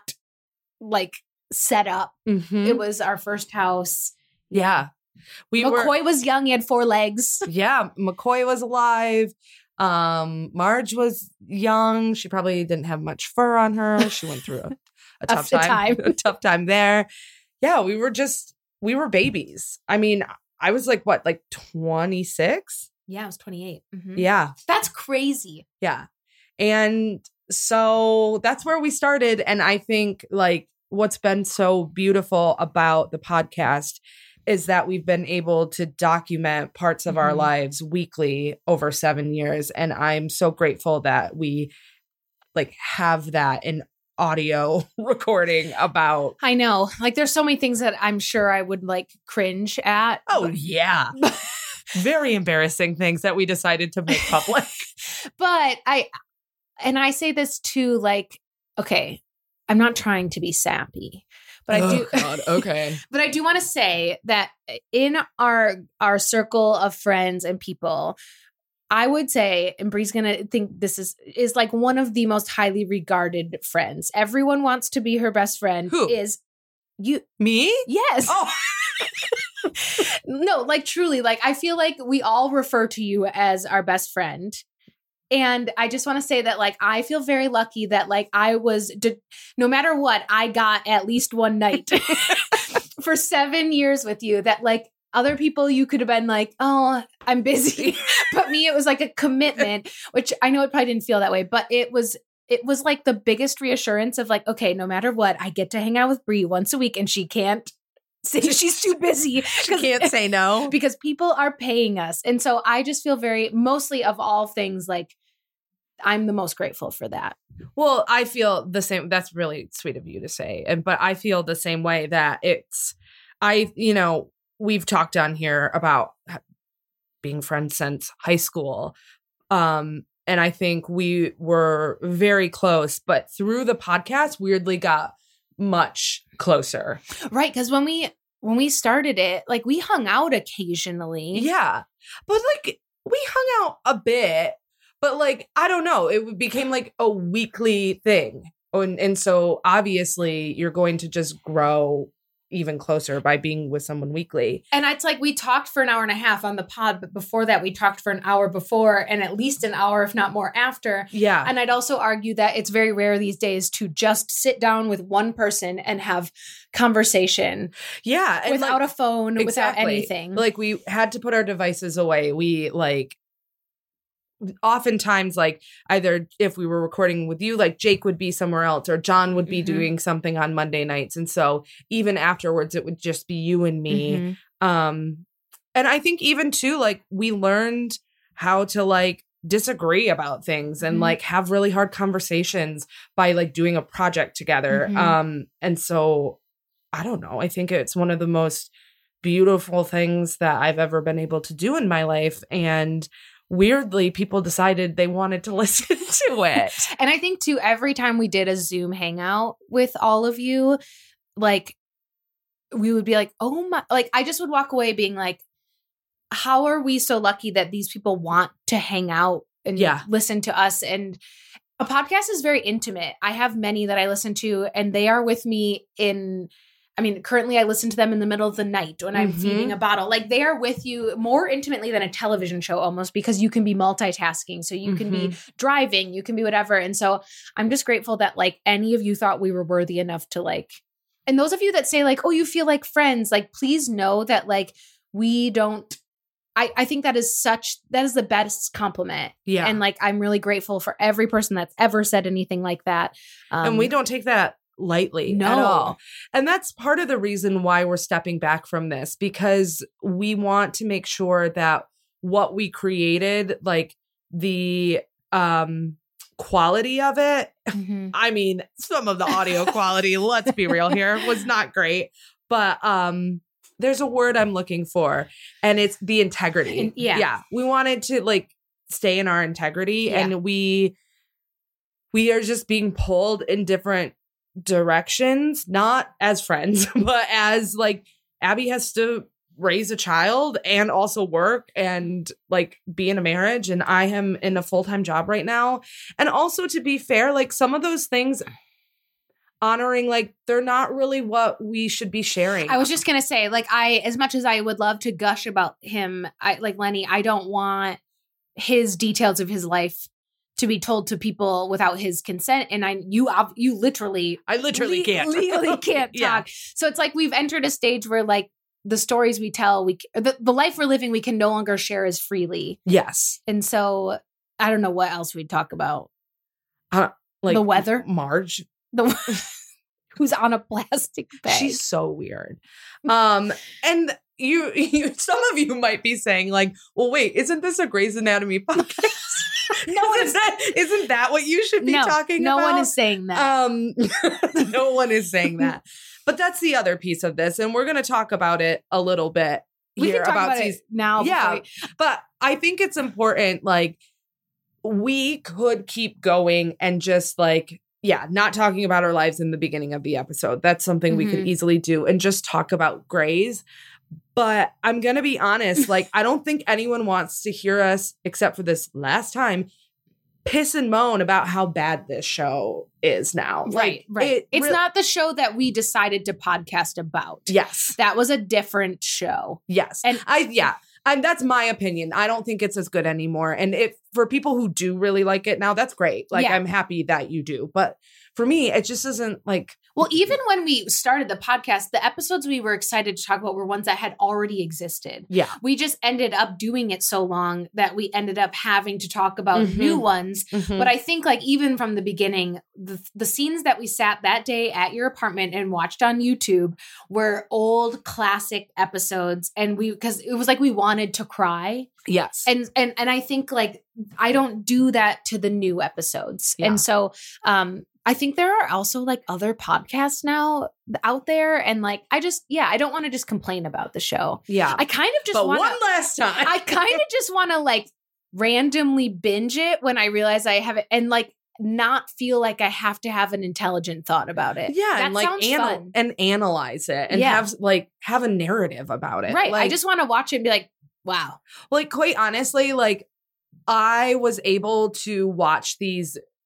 like set up. mhm. It was our first house. yeah, we were. McCoy was young. He had four legs. Yeah, McCoy was alive. Um, Marge was young. She probably didn't have much fur on her. She went through a, a tough A time, time. a tough time there. Yeah, we were just we were babies. I mean, I was like what, like twenty-six? Yeah, I was twenty-eight. Mhm. Yeah, That's crazy. yeah. And so that's where we started. And I think like what's been so beautiful about the podcast is that we've been able to document parts of our Mhm. lives weekly over seven years. And I'm so grateful that we like have that in audio recording about. I know. Like there's so many things that I'm sure I would like cringe at. Oh, yeah. Very embarrassing things that we decided to make public. But I, and I say this too, like, okay, I'm not trying to be sappy, but I do. God. Okay. But I do want to say that in our our circle of friends and people, I would say, and Brie's gonna think this is is like one of the most highly regarded friends. Everyone wants to be her best friend. Who? Is you? Me? Yes. Oh, No, like truly, like I feel like we all refer to you as our best friend. And I just want to say that, like, I feel very lucky that, like, I was, de- no matter what, I got at least one night for seven years with you. That, like, other people, you could have been like, oh, I'm busy. But me, it was like a commitment, which I know it probably didn't feel that way, but it was, it was like the biggest reassurance of, like, okay, no matter what, I get to hang out with Brie once a week and she can't say she's too busy. she can't say no. Because people are paying us. And so I just feel very, mostly of all things, like I'm the most grateful for that. Well, I feel the same. That's really sweet of you to say. And but I feel the same way that it's I, you know, we've talked on here about being friends since high school. Um, and I think we were very close, but through the podcast, weirdly got much closer. Right. Because when we when we started it, like we hung out occasionally. Yeah. But like we hung out a bit, but like, I don't know, it became like a weekly thing. And, and so obviously you're going to just grow even closer by being with someone weekly. And it's like we talked for an hour and a half on the pod, but before that we talked for an hour before and at least an hour, if not more, after. Yeah. And I'd also argue that it's very rare these days to just sit down with one person and have conversation. Yeah. And without like, a phone, exactly. without anything. Like we had to put our devices away. We like oftentimes like either if we were recording with you, like Jake would be somewhere else or John would be mm-hmm. doing something on Monday nights. And so even afterwards, it would just be you and me. Mm-hmm. Um, and I think even too, like we learned how to like disagree about things and mm-hmm. like have really hard conversations by like doing a project together. Mm-hmm. Um, and so I don't know. I think it's one of the most beautiful things that I've ever been able to do in my life. And weirdly, people decided they wanted to listen to it. And I think too, every time we did a Zoom hangout with all of you, like we would be like, oh my, like I just would walk away being like, how are we so lucky that these people want to hang out and yeah. listen to us? And a podcast is very intimate. I have many that I listen to and they are with me in I mean, currently I listen to them in the middle of the night when I'm mm-hmm. feeding a bottle. Like they are with you more intimately than a television show almost because you can be multitasking. So you mm-hmm. can be driving, you can be whatever. And so I'm just grateful that like any of you thought we were worthy enough to like, and those of you that say like, oh, you feel like friends, like please know that like we don't, I, I think that is such, that is the best compliment. Yeah. And like, I'm really grateful for every person that's ever said anything like that. Um, and we don't take that lightly no. at all. And that's part of the reason why we're stepping back from this, because we want to make sure that what we created, like the um quality of it, mm-hmm. I mean, some of the audio quality, let's be real here, was not great. But um there's a word I'm looking for, and it's the integrity. And, yeah. Yeah. We wanted to like stay in our integrity yeah. and we we are just being pulled in different directions, not as friends, but as like Abby has to raise a child and also work and like be in a marriage. And I am in a full-time job right now. And also to be fair, like some of those things honoring, like they're not really what we should be sharing. I was just going to say, like, I, as much as I would love to gush about him, I like Lenny, I don't want his details of his life to be told to people without his consent. And I, you, you literally, I literally le- can't, legally can't yeah. talk. So it's like, we've entered a stage where like the stories we tell, we, the, the life we're living, we can no longer share as freely. Yes. And so I don't know what else we'd talk about. Uh, like the weather, Marge, the who's on a plastic bag. She's so weird. Um, and you, you, some of you might be saying like, well, wait, isn't this a Grey's Anatomy podcast? No isn't, one is, that, isn't that what you should be no, talking no about? No one is saying that. Um, no one is saying that. But that's the other piece of this. And we're going to talk about it a little bit we here can talk about, about season, it now. Yeah. We- but I think it's important. Like we could keep going and just like, yeah, not talking about our lives in the beginning of the episode. That's something mm-hmm. we could easily do and just talk about Grey's. But I'm going to be honest, like, I don't think anyone wants to hear us, except for this last time, piss and moan about how bad this show is now. Right, like, right. It it's re- not the show that we decided to podcast about. Yes. That was a different show. Yes. And I, yeah. And that's my opinion. I don't think it's as good anymore. And if for people who do really like it now, that's great. Like, yeah. I'm happy that you do. But for me, it just isn't like. Well, even when we started the podcast, the episodes we were excited to talk about were ones that had already existed. Yeah. We just ended up doing it so long that we ended up having to talk about mm-hmm. new ones. Mm-hmm. But I think like even from the beginning, the, the scenes that we sat that day at your apartment and watched on YouTube were old classic episodes. And we, because it was like we wanted to cry. Yes. And, and, and I think like, I don't do that to the new episodes. Yeah. And so, um, I think there are also like other podcasts now out there. And like, I just, yeah, I don't want to just complain about the show. Yeah. I kind of just but want one last time. I kind of just want to like randomly binge it when I realize I have it and like not feel like I have to have an intelligent thought about it. Yeah. That and like, sounds anal- fun. and analyze it and Yeah. have like, have a narrative about it. Right. Like, I just want to watch it and be like, wow. Like, quite honestly, like I was able to watch these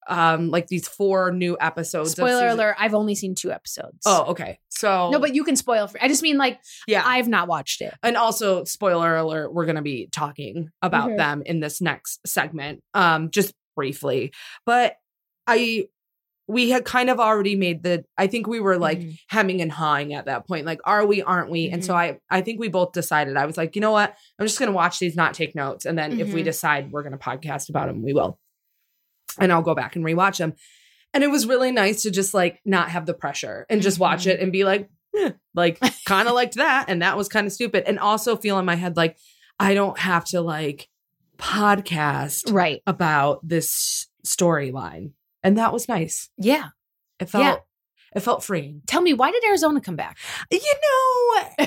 um like these four new episodes. Spoiler of season- alert, I've only seen two episodes. Oh, okay. So No, but you can spoil for I just mean like yeah. I've not watched it. And also, spoiler alert, we're going to be talking about Mhm. them in this next segment, um, just briefly. But I, we had kind of already made the, I think we were like Mhm. hemming and hawing at that point. Like, are we, aren't we? And so I, I think we both decided, I was like, you know what? I'm just going to watch these, not take notes. And then if we Mhm. decide we're going to podcast about them, we will. And I'll go back and rewatch them. And it was really nice to just like not have the pressure and just watch Mhm. it and be like, eh, like kind of liked that. And that was kind of stupid. And also feel in my head like, I don't have to like podcast Right. about this storyline. And that was nice. Yeah. It felt, Yeah. it felt freeing. Tell me, why did Arizona come back? You know,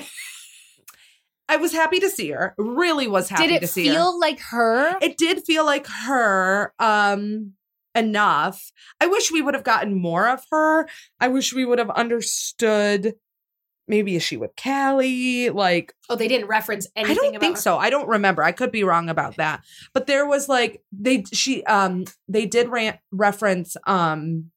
I was happy to see her. Really was happy Did to it see her. feel like her? It did feel like her um enough. I wish we would have gotten more of her. I wish we would have understood, maybe is she with Callie? Like, Oh, they didn't reference anything I don't about think her. so. I don't remember. I could be wrong about that. But there was like they she um they did ran- reference um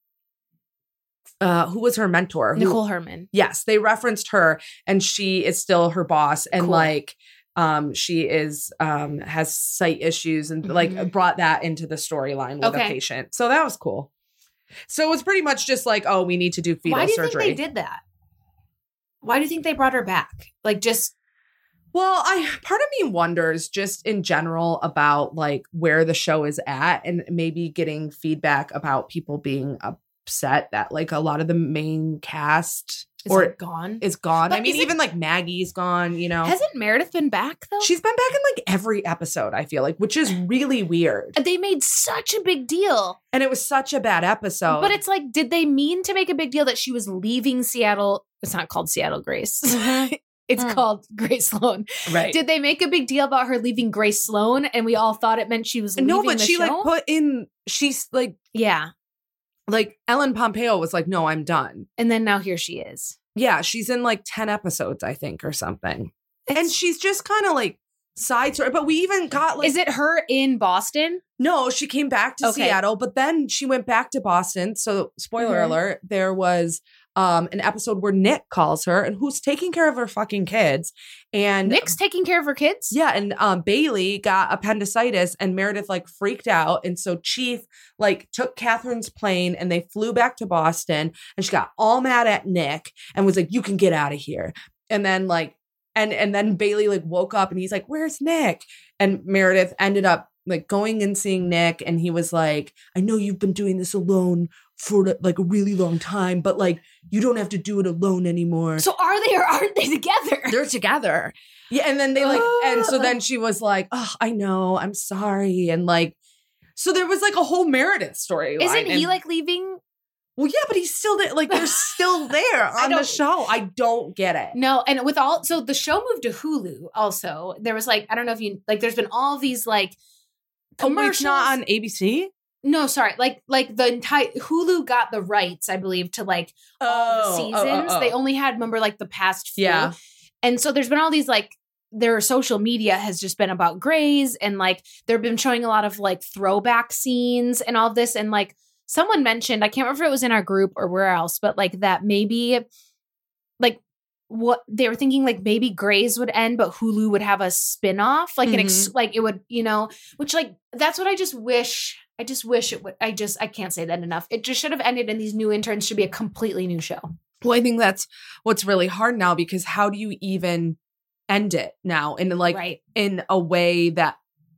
uh who was her mentor? Who- Nicole Herman. Yes, they referenced her, and she is still her boss, and Cool. like um she is um has sight issues, and like Mhm. brought that into the storyline with Okay. a patient. So that was cool. So it was pretty much just like, oh, we need to do fetal Why do you surgery. think they did that? Why do you think they brought her back? Like just Well, I part of me wonders just in general about like where the show is at, and maybe getting feedback about people being upset that like a lot of the main cast is or like gone. is gone. But I mean, is it- even like Maggie's gone, you know. Hasn't Meredith been back though? She's been back in like every episode, I feel like, which is really weird. They made such a big deal. And it was such a bad episode. But it's like, did they mean to make a big deal that she was leaving Seattle? It's not called Seattle Grace. It's Mm. called Grace Sloan. right. Did they make a big deal about her leaving Grace Sloan and we all thought it meant she was leaving no, but the she show? like put in she's like yeah. like Ellen Pompeo was like, no, I'm done. And then now here she is. Yeah, she's in like ten episodes, I think, or something. and It's- she's just kind of like side story. But we even got like Is it her in Boston? no, she came back to Okay. Seattle, but then she went back to Boston. So spoiler Mhm. alert, there was um an episode where Nick calls her and who's taking care of her fucking kids. And Nick's taking care of her kids? yeah, and um Bailey got appendicitis and Meredith like freaked out. And so Chief like took Catherine's plane and they flew back to Boston, and she got all mad at Nick and was like, you can get out of here. And then like and and then Bailey like woke up and he's like, where's Nick? And Meredith ended up like going and seeing Nick, and he was like, I know you've been doing this alone for like a really long time, but like you don't have to do it alone anymore. So are they or aren't they together? They're together. Yeah. And then they like, and so then she was like, oh, I know, I'm sorry. And like, so there was like a whole Meredith story. Isn't he like leaving? well, yeah, but he's still there. Like they're still there on the don't- show. I don't get it. No, and with all so the show moved to Hulu also. There was like, I don't know if you like there's been all these like Oh, wait, commercials. it's not on A B C? No, sorry. Like like the entire Hulu got the rights, I believe, to like all the seasons. They only had, remember, like the past few. Yeah. And so there's been all these like their social media has just been about Grey's, and like they've been showing a lot of like throwback scenes and all of this. And like someone mentioned, I can't remember if it was in our group or where else, but like that maybe like what they were thinking, like maybe Grey's would end, but Hulu would have a spin-off, like an ex- like it would, you know, which like that's what I just wish. I just wish it would. I just I can't say that enough. It just should have ended, and these new interns should be a completely new show. Well, I think that's what's really hard now, because how do you even end it now in like right. in a way that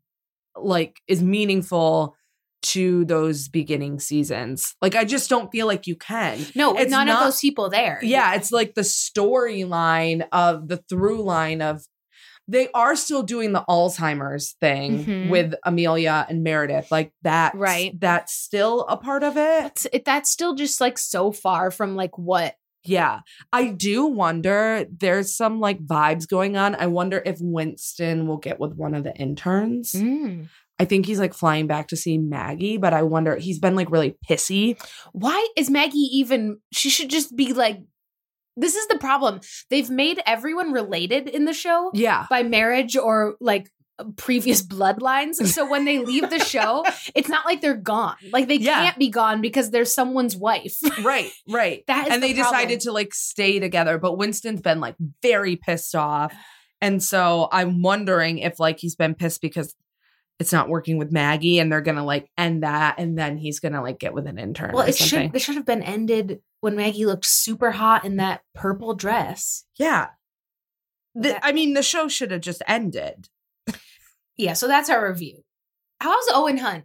like is meaningful to those beginning seasons? Like I just don't feel like you can. No, with It's none not- of those people there. Yeah, it's like the storyline of the through line of they are still doing the Alzheimer's thing Mhm. with Amelia and Meredith. Like that, Right. That's still a part of it. That's it, that's still just like so far from like what. Yeah. I do wonder, there's some like vibes going on. I wonder if Winston will get with one of the interns. Mm. I think he's like flying back to see Maggie, but I wonder, he's been like really pissy. Why is Maggie even? She should just be like. This is the problem. They've made everyone related in the show Yeah. by marriage or like previous bloodlines. So when they leave the show, it's not like they're gone. Like they Yeah. can't be gone because they're someone's wife. Right, right. That is and the they problem. decided to like stay together, but Winston's been like very pissed off. And so I'm wondering if like he's been pissed because it's not working with Maggie and they're going to like end that. And then he's going to like get with an intern. Well, or it something. should, it should have been ended when Maggie looked super hot in that purple dress. Yeah. The, That- I mean, the show should have just ended. Yeah, so that's our review. How's Owen Hunt?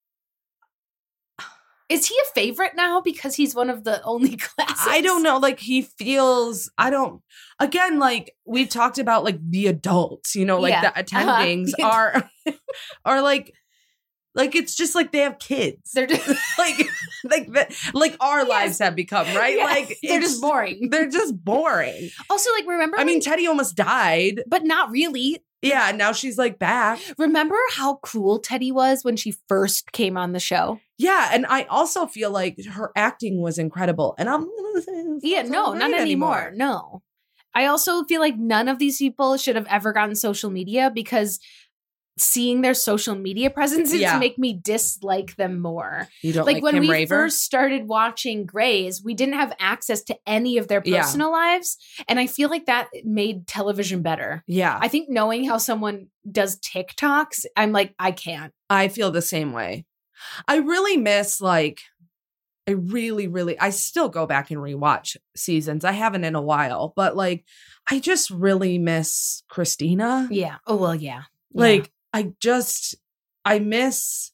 Is he a favorite now because he's one of the only classics? I don't know. Like he feels, I don't, again, like we've talked about like the adults, you know, like Yeah. the attendings Uh-huh. are, are like, like it's just like they have kids. They're just like, like, the, like our Yes. lives have become, right? Yeah, Like they're it's- just boring. They're just boring. Also, like, remember? I mean, when- Teddy almost died. but not really. Yeah. Now she's like back. Remember how cruel Teddy was when she first came on the show? Yeah. And I also feel like her acting was incredible. And I'm, Yeah, it's no, not not great anymore. No. I also feel like none of these people should have ever gotten social media because seeing their social media presences Yeah. make me dislike them more. You don't Like, like, when Kim we Raver? first started watching Grey's, we didn't have access to any of their Yeah. personal lives. And I feel like that made television better. Yeah. I think knowing how someone does TikToks, I'm like, I can't. I feel the same way. I really miss like I really, really I still go back and rewatch seasons. I haven't in a while, but like I just really miss Christina. Yeah. Oh, well, yeah. Like I just I miss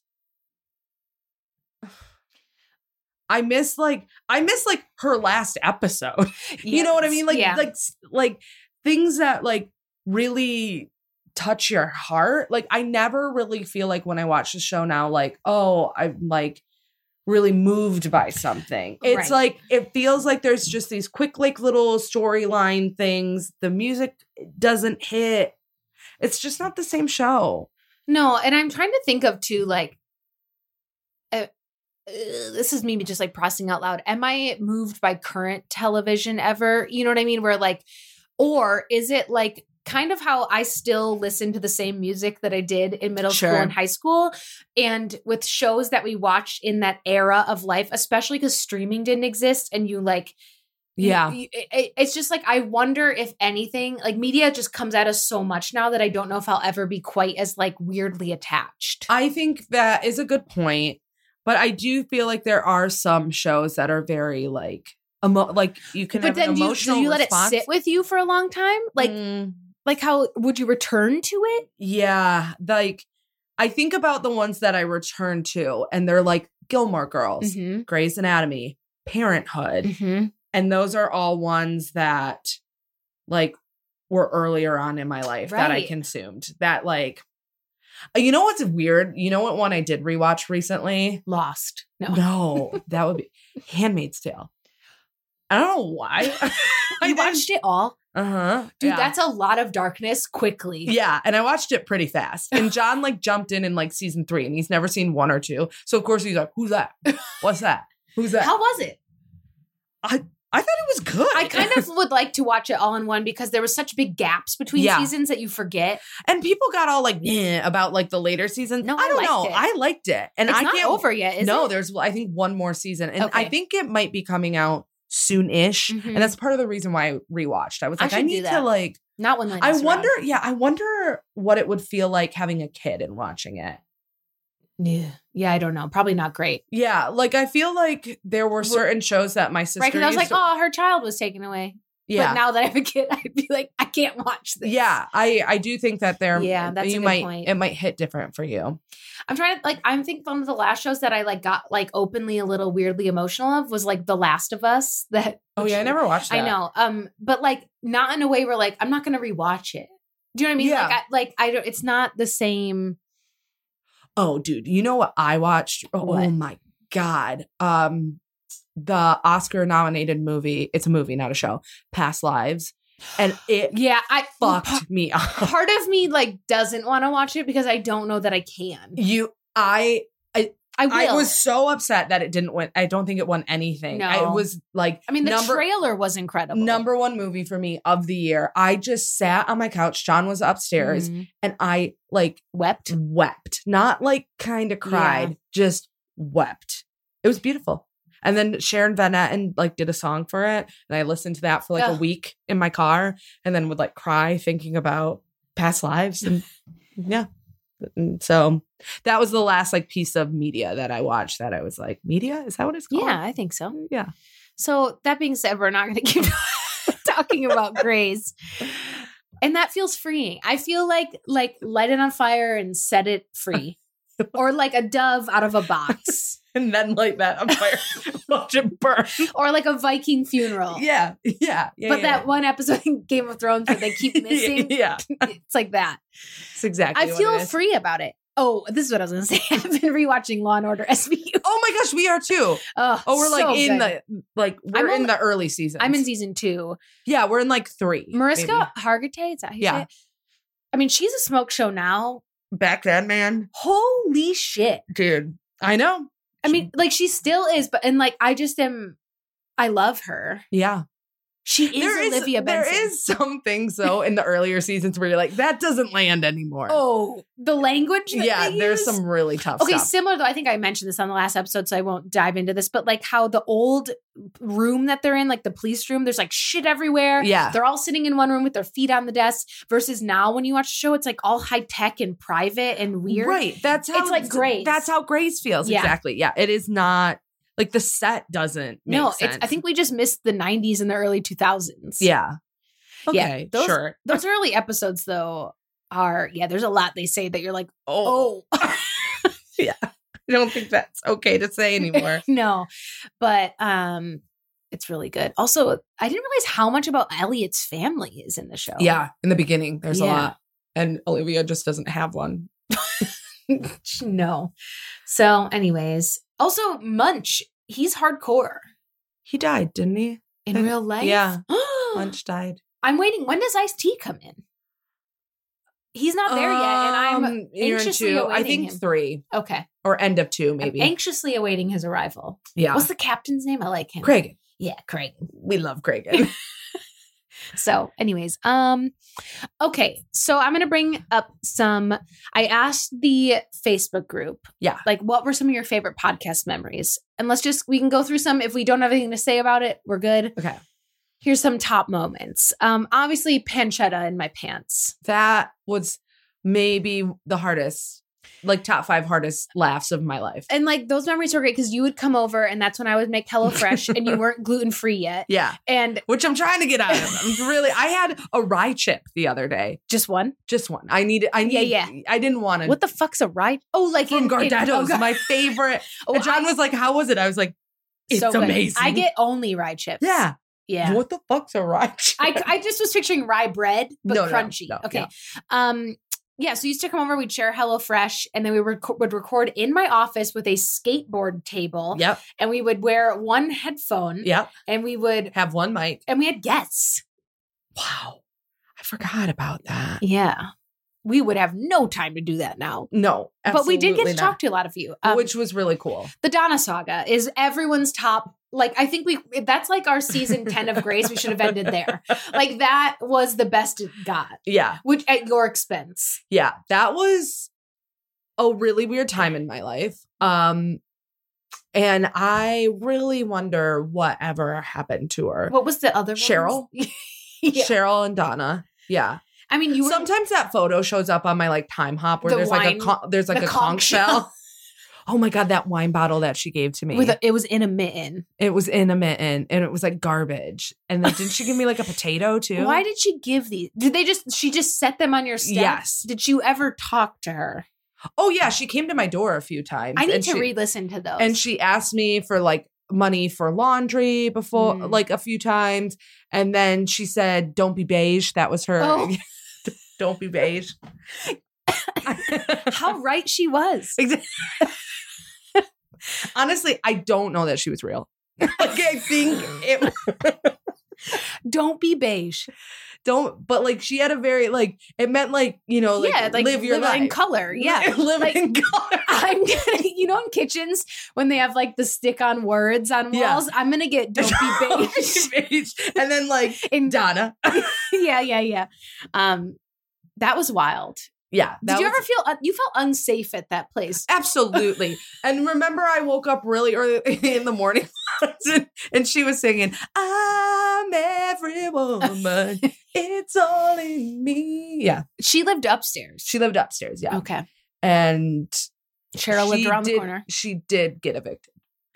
I miss like I miss like her last episode. You know what I mean? Like yeah. like like things that like really touch your heart. Like I never really feel like when I watch the show now, like, oh, I'm like really moved by something. It's Right. like it feels like there's just these quick like little storyline things. The music doesn't hit. It's just not the same show. No, and I'm trying to think of too, like, uh, uh, this is me just like processing out loud. Am I moved by current television ever? You know what I mean? Where like, or is it like kind of how I still listen to the same music that I did in middle Sure. school and high school? And with shows that we watched in that era of life, especially because streaming didn't exist and you like, Yeah. you- it- it's just like, I wonder if anything, like media just comes at us so much now that I don't know if I'll ever be quite as like weirdly attached. I think that is a good point, but I do feel like there are some shows that are very like emo- like you can But have then an do you, emotional do you let response. it sit with you for a long time? Like, Mm, like how would you return to it? yeah, like I think about the ones that I return to, and they're like Gilmore Girls, Mm-hmm. Grey's Anatomy, Parenthood, Mm-hmm. and those are all ones that like were earlier on in my life that I Right. consumed. That like, you know what's weird? You know what one I did rewatch recently? Lost. No. No, that would be Handmaid's Tale. I don't know why. You watched it all? Uh huh. Dude, that's a lot of darkness quickly. yeah, and I watched it pretty fast. And John like jumped in in like season three, and he's never seen one or two. So of course he's like, "Who's that? What's that? Who's that?" How was it? I I thought it was good. I kind of would like to watch it all in one because there was such big gaps between Yeah. seasons that you forget. and people got all like eh, about like the later seasons. No, I I don't liked know. it. I liked it, and It's I not can't over yet, is no, it? there's I think one more season, and I Okay. think it might be coming out soon-ish, Mhm. and that's part of the reason why I rewatched. I was I like, I, should do need to that. like. Not when Linda's I around. wonder, yeah, I wonder what it would feel like having a kid and watching it. Yeah. Yeah, I don't know. Probably not great. Yeah, like I feel like there were certain shows that my sister Right? Because I was used like, to- oh, her child was taken away. yeah, But now that I have a kid, I'd be like, I can't watch this. yeah. I I do think that there, Yeah, that's a you good might point. it might hit different for you. I'm trying to like I'm thinking one of the last shows that I like got like openly a little weirdly emotional of was like The Last of Us. That Oh yeah, I never watched that. I know. Um, but like not in a way where like I'm not gonna rewatch it. Do you know what I mean? Yeah. Like I like I don't it's not the same. Oh, dude, you know what I watched? Oh, What? oh my god, um, the Oscar nominated movie. It's a movie, not a show. Past Lives, and it Yeah, I fucked me up. part of me like doesn't want to watch it because I don't know that I can. You, I, I, I will. I was so upset that it didn't win. I don't think it won anything. No. I, it was like, I mean, the number, trailer was incredible. number one movie for me of the year. I just sat on my couch. John was upstairs Mhm. and I like Wept. wept, not like kind of cried, Yeah. just wept. It was beautiful. And then Sharon Van Etten like did a song for it. And I listened to that for like Ugh. a week in my car and then would like cry thinking about past lives. And yeah. And so that was the last like piece of media that I watched that I was like, media? Is that what it's called? Yeah, I think so. Yeah. So that being said, we're not going to keep talking about Grey's. And that feels freeing. I feel like like light it on fire and set it free. Or like a dove out of a box. And then like that on fire, watch it burn. Or like a Viking funeral. Yeah. Yeah. yeah But yeah. that one episode in Game of Thrones where they keep missing. Yeah. It's like that. It's exactly I what feel it is. free about it. Oh, this is what I was going to say. I've been rewatching Law and Order S V U. Oh my gosh, we are too. Oh, Oh, we're like so in good. the like we're I'm in on- the early seasons. I'm in season two. Yeah, we're in like three. Mariska Hargitay, is that how you Yeah. say it? I mean, she's a smoke show now. maybe. Back then, man, Holy shit. dude. I know. I mean, like she still is, but and like I just am I love her. Yeah, She is there is Olivia Benson. there is some things though in the earlier seasons where you're like that doesn't land anymore. Oh, the language that yeah, they there's use? some really tough Okay, stuff. similar though. I think I mentioned this on the last episode, so I won't dive into this. But like how the old room that they're in, like the police room, there's like shit everywhere. Yeah. They're all sitting in one room with their feet on the desk. Versus now, when you watch the show, it's like all high tech and private and weird. Right. That's how It's like Grey's. That's how Grey's feels. Yeah. Exactly. Yeah. It is not like the set doesn't make No, sense. it's. I think we just missed the nineties and the early two thousands. Yeah. Yeah, Okay. those- sure. Those early episodes, though, are yeah. There's a lot they say that you're like, Oh. oh. Yeah. I don't think that's okay to say anymore. No, but um, it's really good. Also, I didn't realize how much about Elliot's family is in the show. Yeah. In the beginning, there's a Yeah. lot. And Olivia just doesn't have one. No. So, anyways, also Munch, he's hardcore He died, didn't he? in And- real life. yeah. Munch. Lunch died. I'm waiting. When does Ice-T come in? He's not there yet, and I'm Um, you're in anxiously two. awaiting I think him. three Okay. or end of two, maybe. I'm anxiously awaiting his arrival. yeah. What's the captain's name? I like him. Craig. Yeah, Craig. We love Craig. So, anyways, um, okay. So I'm gonna bring up some. I asked the Facebook group, Yeah. like, what were some of your favorite podcast memories? And let's just we can go through some. If we don't have anything to say about it, we're good. Okay. Here's some top moments. Um, obviously, pancetta in my pants. That was maybe the hardest, like top five hardest laughs of my life. And like those memories were great because you would come over, and that's when I would make HelloFresh, and you weren't gluten free yet. Yeah. And Which I'm trying to get out of. I'm really, I had a rye chip the other day. just one. Just one. I needed, I need, Yeah, I didn't want to. What the fuck's a ride? Oh, like From in, in- Gardetto's, oh, God. my favorite. Oh, and John I- was like, how was it? I was like, it's so good. amazing. I get only rye chips. Yeah. Yeah. What the fuck's a rye chip? I, I just was picturing rye bread, but No, no, crunchy. no, okay. no. Um, yeah. So you used to come over, we'd share HelloFresh, and then we rec- would record in my office with a skateboard table. Yep. And we would wear one headphone. Yep. And we would, Have one mic. and we had guests. Wow. I forgot about that. Yeah. We would have no time to do that now. No. But we did get to absolutely talk to a lot of you. not. Um, Which was really cool. the Donna Saga is everyone's top. Like, I think we, that's like our season ten of Grace. We should have ended there. Like, that was the best it got, Yeah. which at your expense. Yeah. That was a really weird time in my life. Um, and I really wonder whatever happened to her. What was the other one? Cheryl? Yeah. Cheryl and Donna. Yeah. I mean, you were Sometimes that photo shows up on my like time hop where The there's like wine- a con- there's like the a conch conch shell. shell. Oh my God, that wine bottle that she gave to me. with a, it was in a mitten. It was in a mitten and it was like garbage. And then didn't she give me like a potato too? Why did she give these? Did they just, she just set them on your step? Yes. Did you ever talk to her? Oh yeah, she came to my door a few times. I need and to she, re-listen to those. And she asked me for like money for laundry before Mm. like a few times. And then she said, don't be beige. That was her. Oh. Don't be beige. How right she was. Exactly. Honestly, I don't know that she was real. Like I think it Don't be beige. don't, but like she had a very like it meant like you know like, yeah, like live your live life in color. Yeah. live like, in color. I'm gonna you know, in kitchens when they have like the stick on words on Yeah. walls, I'm going to get don't be beige. Beige. And then like In- Donna. yeah, yeah, yeah. Um, that was wild. Yeah. Did that you was- ever feel, uh, you felt unsafe at that place? Absolutely. And remember, I woke up really early in the morning and she was singing, I'm every woman. It's all in me. Yeah. She lived upstairs. She lived upstairs. Yeah. Okay. And Cheryl lived she around did- the corner. She did get evicted.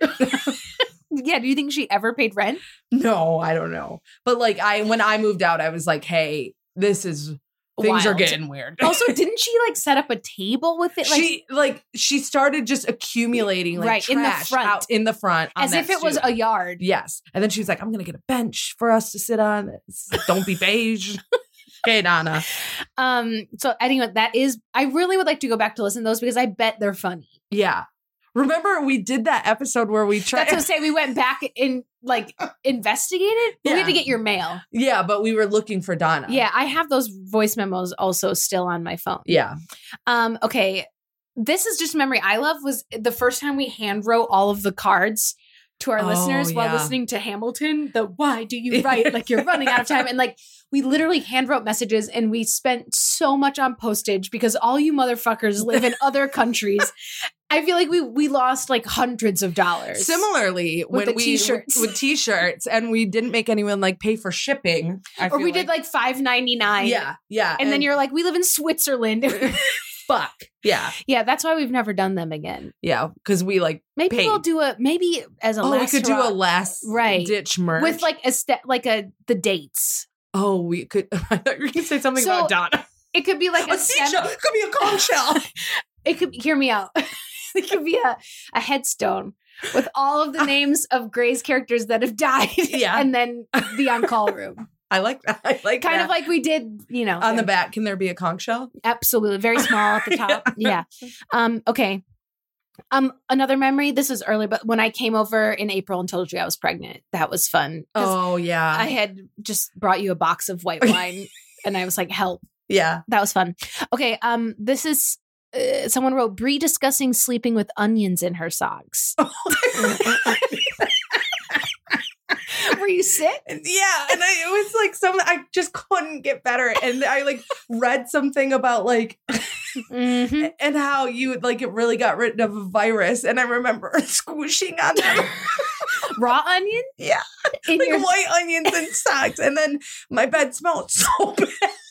Yeah. Do you think she ever paid rent? No, I don't know. But like I, when I moved out, I was like, hey, this is, things are Wild. getting weird. Also, didn't she like set up a table with it? Like, she like she started just accumulating like Right, in the trash front. out in the front on as that if it was stoop. a yard. Yes. And then she was like, I'm gonna get a bench for us to sit on. It's- Don't be beige. Okay, Donna. Um, so anyway, that is, I really would like to go back to listen to those because I bet they're funny. Yeah. Remember we did that episode where we tried That's what I'm saying. We went back and like investigated. But We Yeah. had to get your mail. Yeah, but we were looking for Donna. Yeah, I have those voice memos also still on my phone. Yeah. Um, okay. This is just a memory I love was the first time we hand wrote all of the cards to our Oh, listeners while yeah. listening to Hamilton. The why do you write like you're running out of time? And like we literally hand wrote messages and we spent so much on postage because all you motherfuckers live in other countries. I feel like we we lost like hundreds of dollars. Similarly, when the we t-shirts. with t-shirts and we didn't make anyone like pay for shipping. I Or feel we did like five ninety-nine. Yeah, yeah. And, then you're like, we live in Switzerland. fuck. Yeah. Yeah, that's why we've never done them again. Yeah. Because we like Maybe paid. we'll do a maybe as a Oh, we last could do a hurrah last Right. ditch merch. with like a step like a the dates. Oh, we could I thought you were gonna say something So, about Donna. It could be like a, A step- seashell. It could be a conch shell. It could hear me out. It could be a, a headstone with all of the names of Grey's characters that have died. Yeah. And then the on-call room. I like that. I like Kind that. of like we did, you know. On the back, can there be a conch shell? Absolutely. Very small at the top. yeah. Um, okay. Um, another memory, this is early, but when I came over in April and told you I was pregnant, that was fun. 'Cause Oh, yeah. I had just brought you a box of white wine and I was like, help. yeah. That was fun. Okay. Um, this is uh, someone wrote Brie discussing sleeping with onions in her socks. Were you sick? Yeah, and I, it was like some I just couldn't get better, and I like read something about like Mm-hmm. and how you like it really got rid of a virus, and I remember squishing on them. Raw onion? Yeah, In like your- white onions and socks, and then my bed smelled so bad.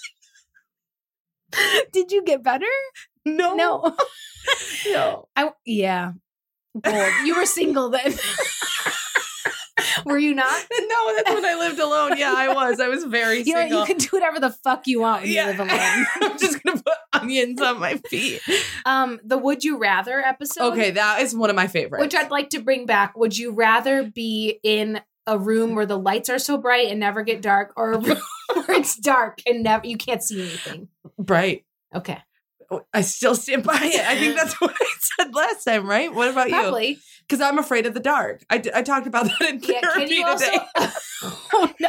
Did you get better? No, No. no. I yeah. Bold. You were single then. Were you not? No, that's when I lived alone. Yeah, I was. I was very You know, single. you can do whatever the fuck you want when yeah. you live alone. I'm just gonna put onions on my feet. Um, the Would You Rather episode. Okay, that is one of my favorites. Which I'd like to bring back. Would you rather be in a room where the lights are so bright and never get dark, or a room where it's dark and never you can't see anything? Bright. Okay. I still stand by it. I think that's what I said last time, right? What about you? Probably. Because I'm afraid of the dark. I, d- I talked about that in Yeah, therapy can you also today. Oh no.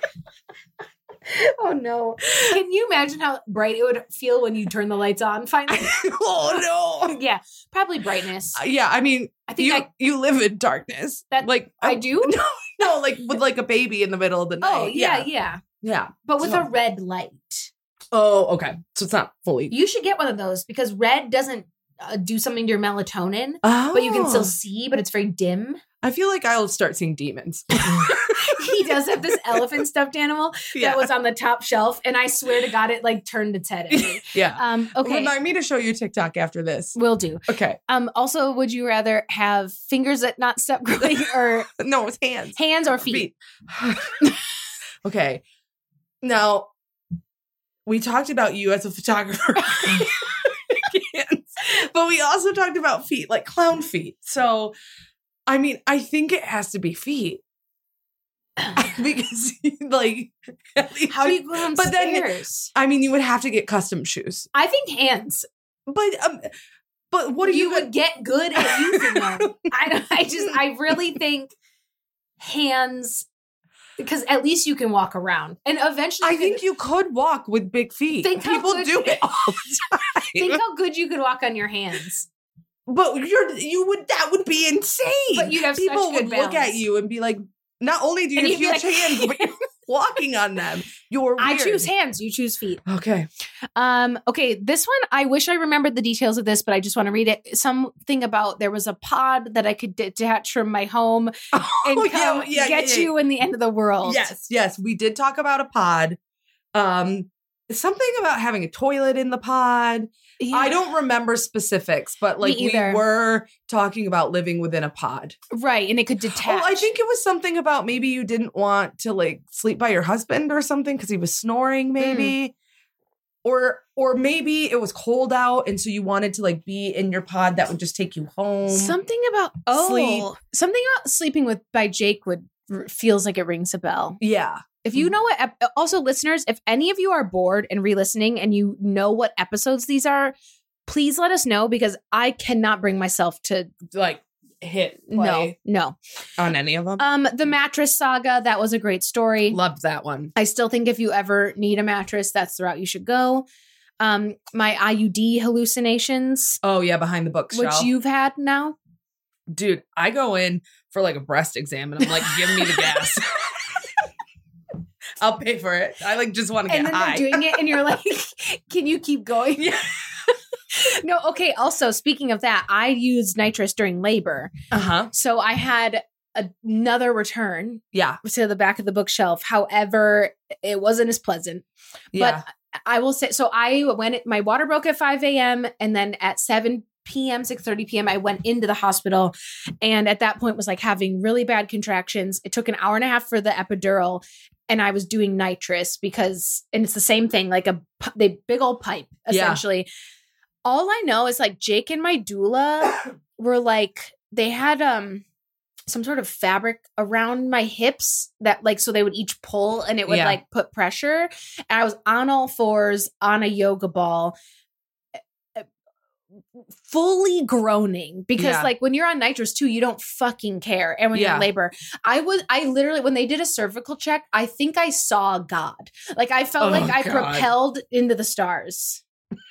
Oh no. Can you imagine how bright it would feel when you turn the lights on finally? Oh no. Yeah, probably brightness. Uh, yeah, I mean, I think you I you live in darkness. That- like I uh, do? No, no, like with like a baby in the middle of the night. Oh, yeah, yeah. yeah. But with So- a red light. Oh, okay. So it's not fully. You should get one of those because red doesn't uh, do something to your melatonin, Oh. but you can still see, but it's very dim. I feel like I'll start seeing demons. He does have this elephant stuffed animal Yeah. that was on the top shelf, and I swear to God, it like turned its head at me. Yeah. Um, okay, Remind me to show you TikTok after this. will do. Okay. Um, also, would you rather have fingers that not stop growing, or No, it's hands. hands or feet? Feet. Okay. Now, we talked about you as a photographer. Hands. But we also talked about feet, like clown feet. So, I mean, I think it has to be feet. Because, like, at least- How do you go downstairs? But then- I mean, you would have to get custom shoes. I think hands. But, um, but what are You you, would get good at using them. I, I just, I really think hands, because at least you can walk around, and eventually, I you can- think you could walk with big feet. Think how People good- do it all the time. think how good you could walk on your hands. But you're you would that would be insane. But you'd have people such good would look balance. at you and be like, not only do And you you'd be have huge like- hands, but you're walking on them. You're weird. I choose hands. You choose feet. Okay. Um, okay, this one, I wish I remembered the details of this, but I just want to read it. Something about there was a pod that I could detach from my home and Oh, come yeah, yeah, get yeah, yeah. you in the end of the world. Yes, yes. We did talk about a pod. Um, something about having a toilet in the pod. Yeah. I don't remember specifics, but like we either. were talking about living within a pod. Right, and it could detach. Oh, I think it was something about maybe you didn't want to like sleep by your husband or something because he was snoring, maybe. Or or maybe it was cold out and so you wanted to like be in your pod that would just take you home. Something about oh, Sleep. something about sleeping with by Jake would r- feels like it rings a bell. Yeah. If you know what, ep- also listeners, if any of you are bored and re-listening and you know what episodes these are, please let us know because I cannot bring myself to Like hit no, play no. on any of them. Um, the mattress saga, that was a great story. Loved that one. I still think if you ever need a mattress, that's the route you should go. Um, my I U D hallucinations, Oh yeah, behind the bookshelf. which you've had now. Dude, I go in for like a breast exam and I'm like, give me the gas. I'll pay for it. I like just want to get And then high. they're doing it and you're like, can you keep going? Yeah. No, okay. Also, speaking of that, I used nitrous during labor. Uh-huh. So I had another return Yeah. to the back of the bookshelf. However, it wasn't as pleasant. Yeah. But I will say, so I went, my water broke at five a.m. and then at seven p.m., six thirty p.m., I went into the hospital. And at that point was like having really bad contractions. It took an hour and a half for the epidural. And I was doing nitrous because, and it's the same thing, like a they big old pipe, essentially. Yeah. All I know is like Jake and my doula were like, they had um some sort of fabric around my hips that like, so they would each pull and it would yeah. like put pressure. And I was on all fours on a yoga ball, fully groaning because yeah. like when you're on nitrous too, you don't fucking care. And when yeah. you're in labor, I was, I literally, when they did a cervical check, I think I saw God. Like I felt oh, like I God. propelled into the stars.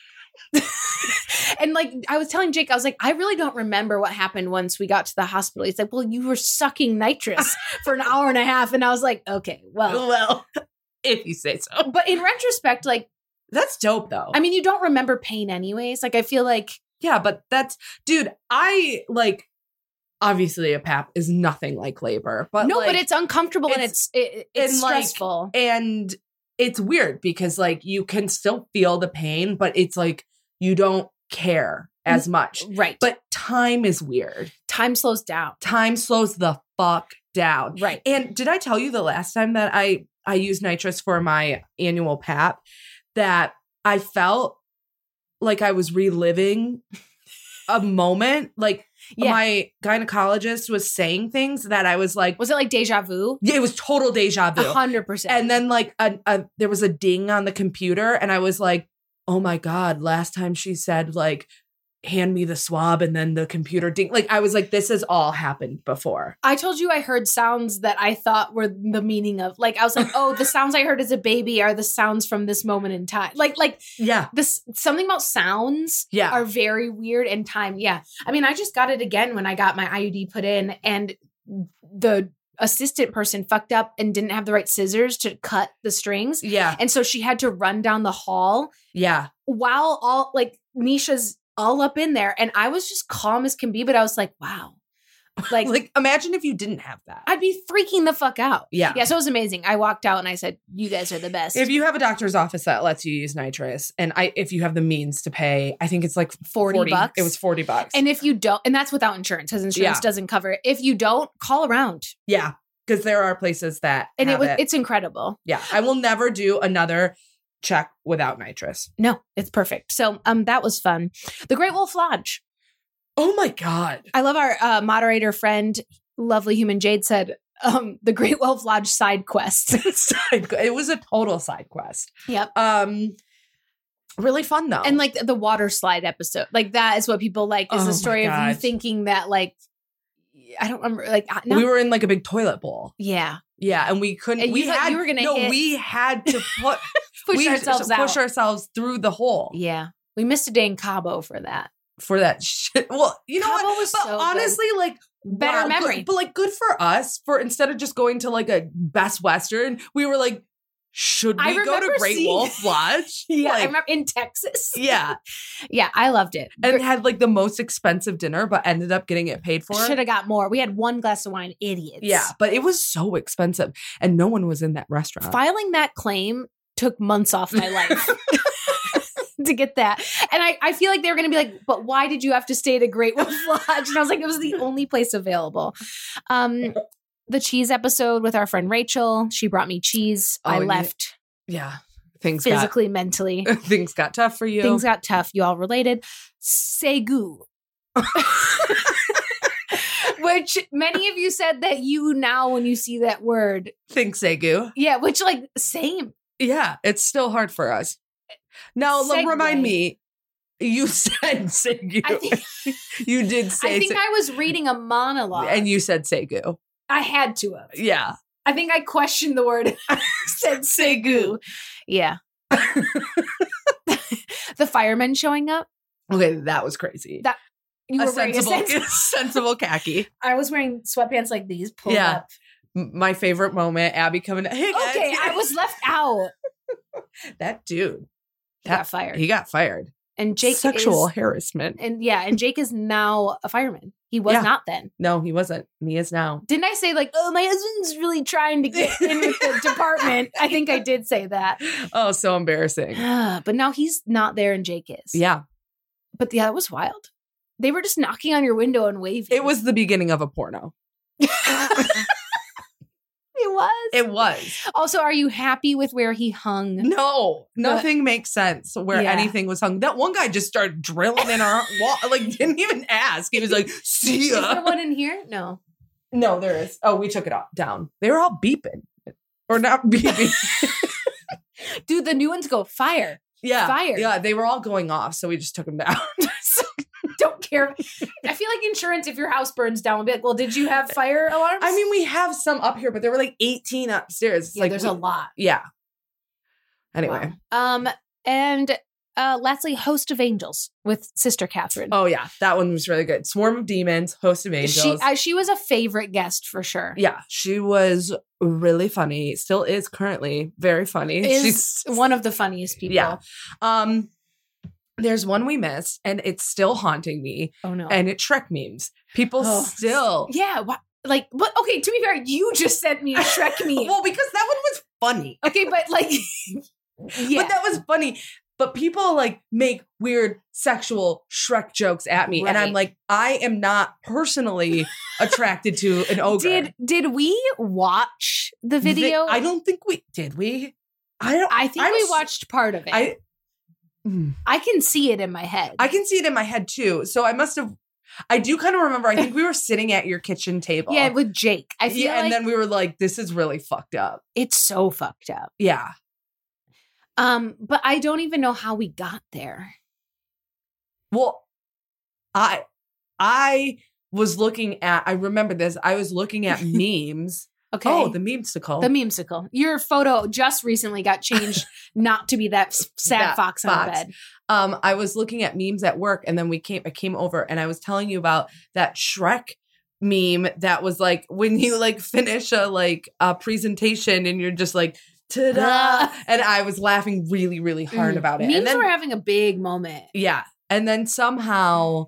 And like I was telling Jake, I was like, I really don't remember what happened once we got to the hospital. He's like, well, you were sucking nitrous for an hour and a half. And I was like, okay, well, well, if you say so. But in retrospect, like, that's dope though. I mean, you don't remember pain anyways. Like, I feel like. Yeah, but that's, dude, I like, obviously a P A P is nothing like labor. But no, like, but it's uncomfortable it's, and it's it, it's and stressful. Like, and it's weird because like you can still feel the pain, but it's like you don't care as much. Right. But time is weird. Time slows down. Time slows the fuck down. Right. And did I tell you the last time that I, I used nitrous for my annual P A P that I felt like I was reliving a moment? Like yeah. my gynecologist was saying things that I was like. Was it like deja vu? Yeah, it was total deja vu. A hundred percent. And then like a, a, there was a ding on the computer and I was like, oh my God, last time she said like, hand me the swab and then the computer ding. Like I was like, this has all happened before. I told you I heard sounds that I thought were the meaning of, like, I was like, oh, the sounds I heard as a baby are the sounds from this moment in time. Like, like, yeah, this something about sounds yeah. are very weird in time. Yeah. I mean, I just got it again when I got my I U D put in and the assistant person fucked up and didn't have the right scissors to cut the strings. Yeah. And so she had to run down the hall. Yeah. While all like Misha's all up in there. And I was just calm as can be, but I was like, wow. Like, like imagine if you didn't have that. I'd be freaking the fuck out. Yeah. Yeah. So it was amazing. I walked out and I said, you guys are the best. If you have a doctor's office that lets you use nitrous, and I, if you have the means to pay, I think it's like forty, forty bucks. It was forty bucks. And if you don't, and that's without insurance, because insurance yeah. doesn't cover it. If you don't, call around. Yeah. Because there are places that and have it was it. It's incredible. Yeah. I will never do another check without nitrous. No, it's perfect. So um, that was fun. The Great Wolf Lodge. Oh my God. I love our uh, moderator friend, lovely human Jade said, um, the Great Wolf Lodge side quest. side, it was a total side quest. Yep. Um, really fun though. And like the water slide episode, like that is what people like is oh the story of you thinking that like, I don't remember. Like not, we were in like a big toilet bowl. Yeah. Yeah. And we couldn't, and we you had, you were gonna no, hit. we had to put, push we ourselves push out. ourselves through the hole. Yeah. We missed a day in Cabo for that. for that shit. Well, you know Cabo what? was But so honestly, like Better wow, memory. good- but like good for us for instead of just going to like a Best Western, we were like, should I we go to remember Great seeing- Wolf Lodge? Yeah, I Like, remember in Texas. yeah. Yeah, I loved it. And had like the most expensive dinner, but ended up getting it paid for. Should have got more. We had one glass of wine, idiots. Yeah, but it was so expensive, and no one was in that restaurant. Filing that claim took months off my life to get that. And I, I feel like they were going to be like, but why did you have to stay at a Great Wolf Lodge? And I was like, it was the only place available. Um, the cheese episode with our friend Rachel, she brought me cheese. Oh, I yeah. left Yeah, things physically, mentally. got things got tough for you. Things got tough. You all related. Segu. Which many of you said that you now, when you see that word, Think Segu. yeah, which like same. Yeah, it's still hard for us. Now, Segue. remind me. You said Segu. I think You did say I think Se- I was reading a monologue, and you said Segu. I had to have. Yeah. I think I questioned the word. Said Segu. Yeah. The firemen showing up. Okay, that was crazy. That- You a were wearing a sensible, sensible. sensible khaki. I was wearing sweatpants like these pulled Yeah. up. M- My favorite moment, Abby coming. Hey guys. Okay, I was left out. that dude. He got fired. He got fired. And Jake Sexual is, harassment. and yeah, and Jake is now a fireman. He was Yeah. not then. No, he wasn't. He is now. Didn't I say like, oh, my husband's really trying to get in with the department? I think I did say that. Oh, so embarrassing. But now he's not there and Jake is. Yeah. But yeah, that was wild. They were just knocking on your window and waving. It was the beginning of a porno. It was. It was. Also, are you happy with where he hung? No, nothing makes sense where Yeah. anything was hung. That one guy just started drilling in our wall, like didn't even ask. He was like, "See Is there ya." one in here? No. No, there is. Oh, we took it off down. They were all beeping, or not beeping. Dude, the new ones go fire. yeah, Fire. Yeah, they were all going off, so we just took them down. Don't care. I feel like insurance, if your house burns down, will be like, well, did you have fire alarms? I mean, we have some up here, but there were like eighteen upstairs. It's yeah, like there's we- a lot. Yeah. Anyway. Wow. Um, and uh, lastly, Host of Angels with Sister Catherine. Oh yeah, that one was really good. Swarm of Demons, Host of Angels. She uh, she was a favorite guest for sure. Yeah, she was really funny. Still is currently very funny. Is She's one of the funniest people. Yeah. Um, there's one we missed, and it's still haunting me. Oh no. And it's Shrek memes. People Oh. still. yeah. Wha- like, but okay. To be fair, you just sent me a Shrek meme. Well, because that one was funny. Okay, but like, yeah. But that was funny. But people like make weird sexual Shrek jokes at me, and I'm Right. like, I am not personally attracted to an ogre. Did did we watch the video? I don't think we did. We. I don't. I think I'm we s- watched part of it. I. Mm. I can see it in my head. I can see it in my head too. So I must have. I do kind of remember. I think we were sitting at your kitchen table. yeah, with Jake. I feel yeah, like and then we were like, "This is really fucked up." it's so fucked up. Yeah. Um, but I don't even know how we got there. Well, I, I was looking at. I remember this. I was looking at memes. Okay. Oh, the memesicle. The memesicle. Your photo just recently got changed not to be that s- sad That fox on the fox. bed. Um, I was looking at memes at work, and then we came. I came over, and I was telling you about that Shrek meme that was like when you like finish a like a presentation, and you're just like ta-da, Ah. and I was laughing really, really hard Mm. about it. Memes and then were having a big moment. yeah, and then somehow,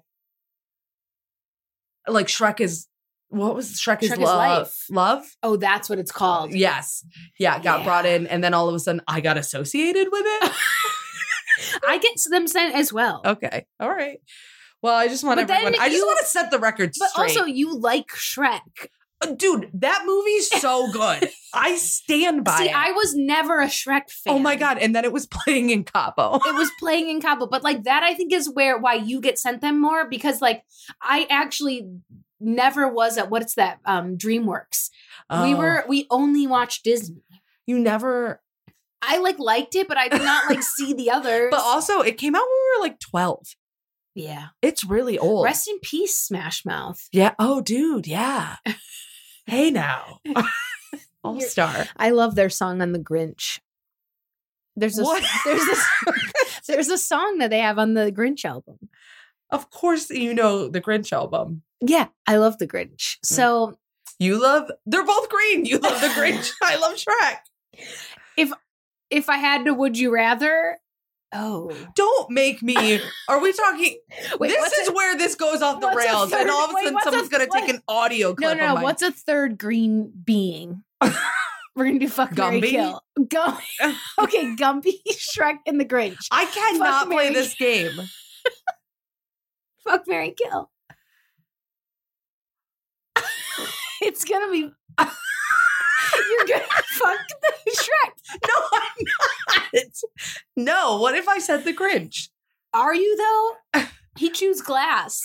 like Shrek is what was Shrek is Shrek is love life. love. Oh, that's what it's called. Yes, yeah, got Yeah. brought in, and then all of a sudden I got associated with it. I get them sent as well. Okay. All right. Well, I just want But then everyone. I just you- want to set the record But straight. also, you like Shrek. Uh, dude, that movie's so good. I stand by See, it. I was never a Shrek fan. oh my god! And then it was playing in Cabo. It was playing in Cabo, but like that, I think is where why you get sent them more because like I actually never was at what's that um DreamWorks. We Oh. were we only watched Disney. You never. I like liked it, but I did not like see the others. But also, it came out when we were like twelve. yeah, It's really old. rest in peace, Smash Mouth. yeah. Oh, dude. Yeah. Hey now. All You're- star. I love their song on the Grinch. There's a What? there's a there's a song that they have on the Grinch album. Of course, you know the Grinch album. Yeah, I love the Grinch. So you love. They're both green. You love the Grinch. I love Shrek. If if I had to, would you rather? Oh, don't make me. Are we talking? Wait, this is a, where this goes off the rails, third, and all of a sudden wait, someone's going to take an audio clip. No, no, of no. What's a third green being? We're gonna do fuck, Marry, Gumby? Kill. Gum- okay, Gumby, Shrek, and the Grinch. I cannot Fuck, play Marry, this game. Fuck, Marry, Kill. It's gonna be. You're gonna fuck the Shrek. No, I'm not. No, what if I said the Grinch? Are you though? He chews glass.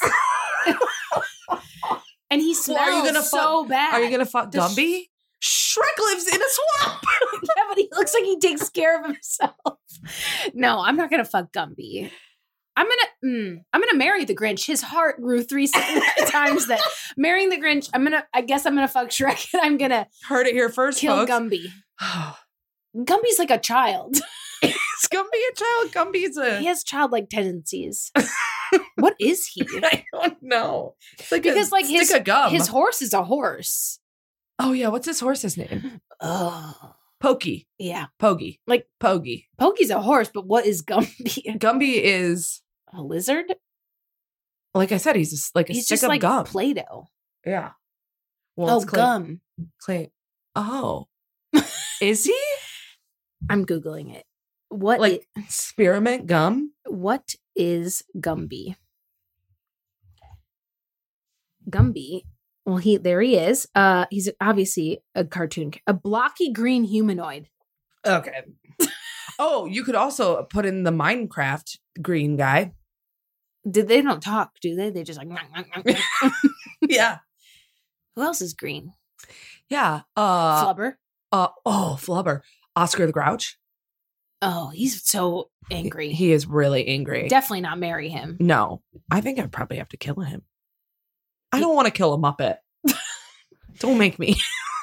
And he smells well, are you gonna so fuck, bad. Are you gonna fuck The Gumby? Sh- Shrek lives in a swamp. Yeah, but he looks like he takes care of himself. No, I'm not gonna fuck Gumby. I'm gonna, mm, I'm gonna marry the Grinch. His heart grew three times that. Marrying the Grinch, I'm gonna, I guess I'm gonna fuck Shrek, and I'm gonna heard it here first, kill folks. Gumby. Gumby's like a child. Is Gumby a child? Gumby's a. He has childlike tendencies. What is he? I don't know. It's like Because a like stick his of gum. his horse is a horse. Oh yeah, what's his horse's name? Oh Pokey. yeah, Pogie. Like Pogie. Pokey's a horse, but what is Gumby? Gumby is, A lizard? like I said, he's just like a He's stick just of like gum. Play-Doh. Yeah. Well, Oh, it's clay, gum. clay. Oh, is he I'm googling it. What like i- spearmint gum? what is Gumby? Gumby. Well, he there he is. Uh, he's obviously a cartoon, a blocky green humanoid. Okay. Oh, you could also put in the Minecraft green guy. Did they don't talk? Do they? They just like. Yeah. Who else is green? Yeah. Uh, Flubber. uh, oh, Flubber. Oscar the Grouch. Oh, he's so angry. He is really angry. Definitely not marry him. No, I think I'd probably have to kill him. I don't want to kill a Muppet. Don't make me.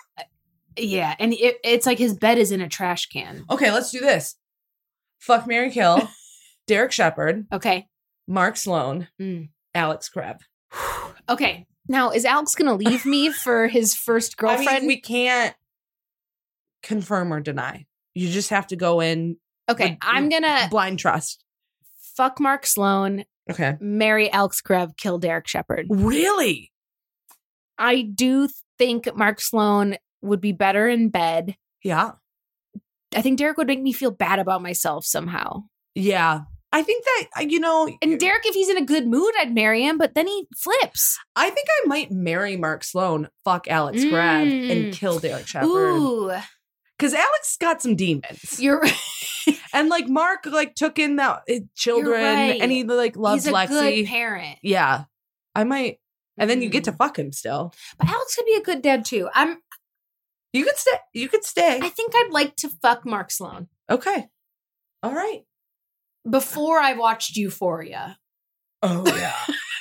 Yeah, and it, it's like his bed is in a trash can. Okay, let's do this. Fuck, marry, kill. Derek Shepherd, Okay. Mark Sloan, Mm. Alex Krebs. Okay. Now, is Alex going to leave me for his first girlfriend? I mean, we can't confirm or deny. You just have to go in okay, with- I'm going to blind trust. fuck Mark Sloan, Okay. marry Alex Krebs, kill Derek Shepherd. Really? I do think Mark Sloan would be better in bed. Yeah. I think Derek would make me feel bad about myself somehow. Yeah. I think that, you know, And Derek, if he's in a good mood, I'd marry him, but then he flips. I think I might marry Mark Sloan, fuck Alex Krebs, Mm. and kill Derek Shepherd. Ooh, Because Alex got some demons. you're And like Mark like took in that uh, children right. and he like loves he's a Lexi. good parent. Yeah. I might. And then you get to Mm. fuck him still. But Alex could be a good dad too. I'm. You could stay. You could stay. I think I'd like to fuck Mark Sloan Okay. All right. before I watched Euphoria. Oh yeah.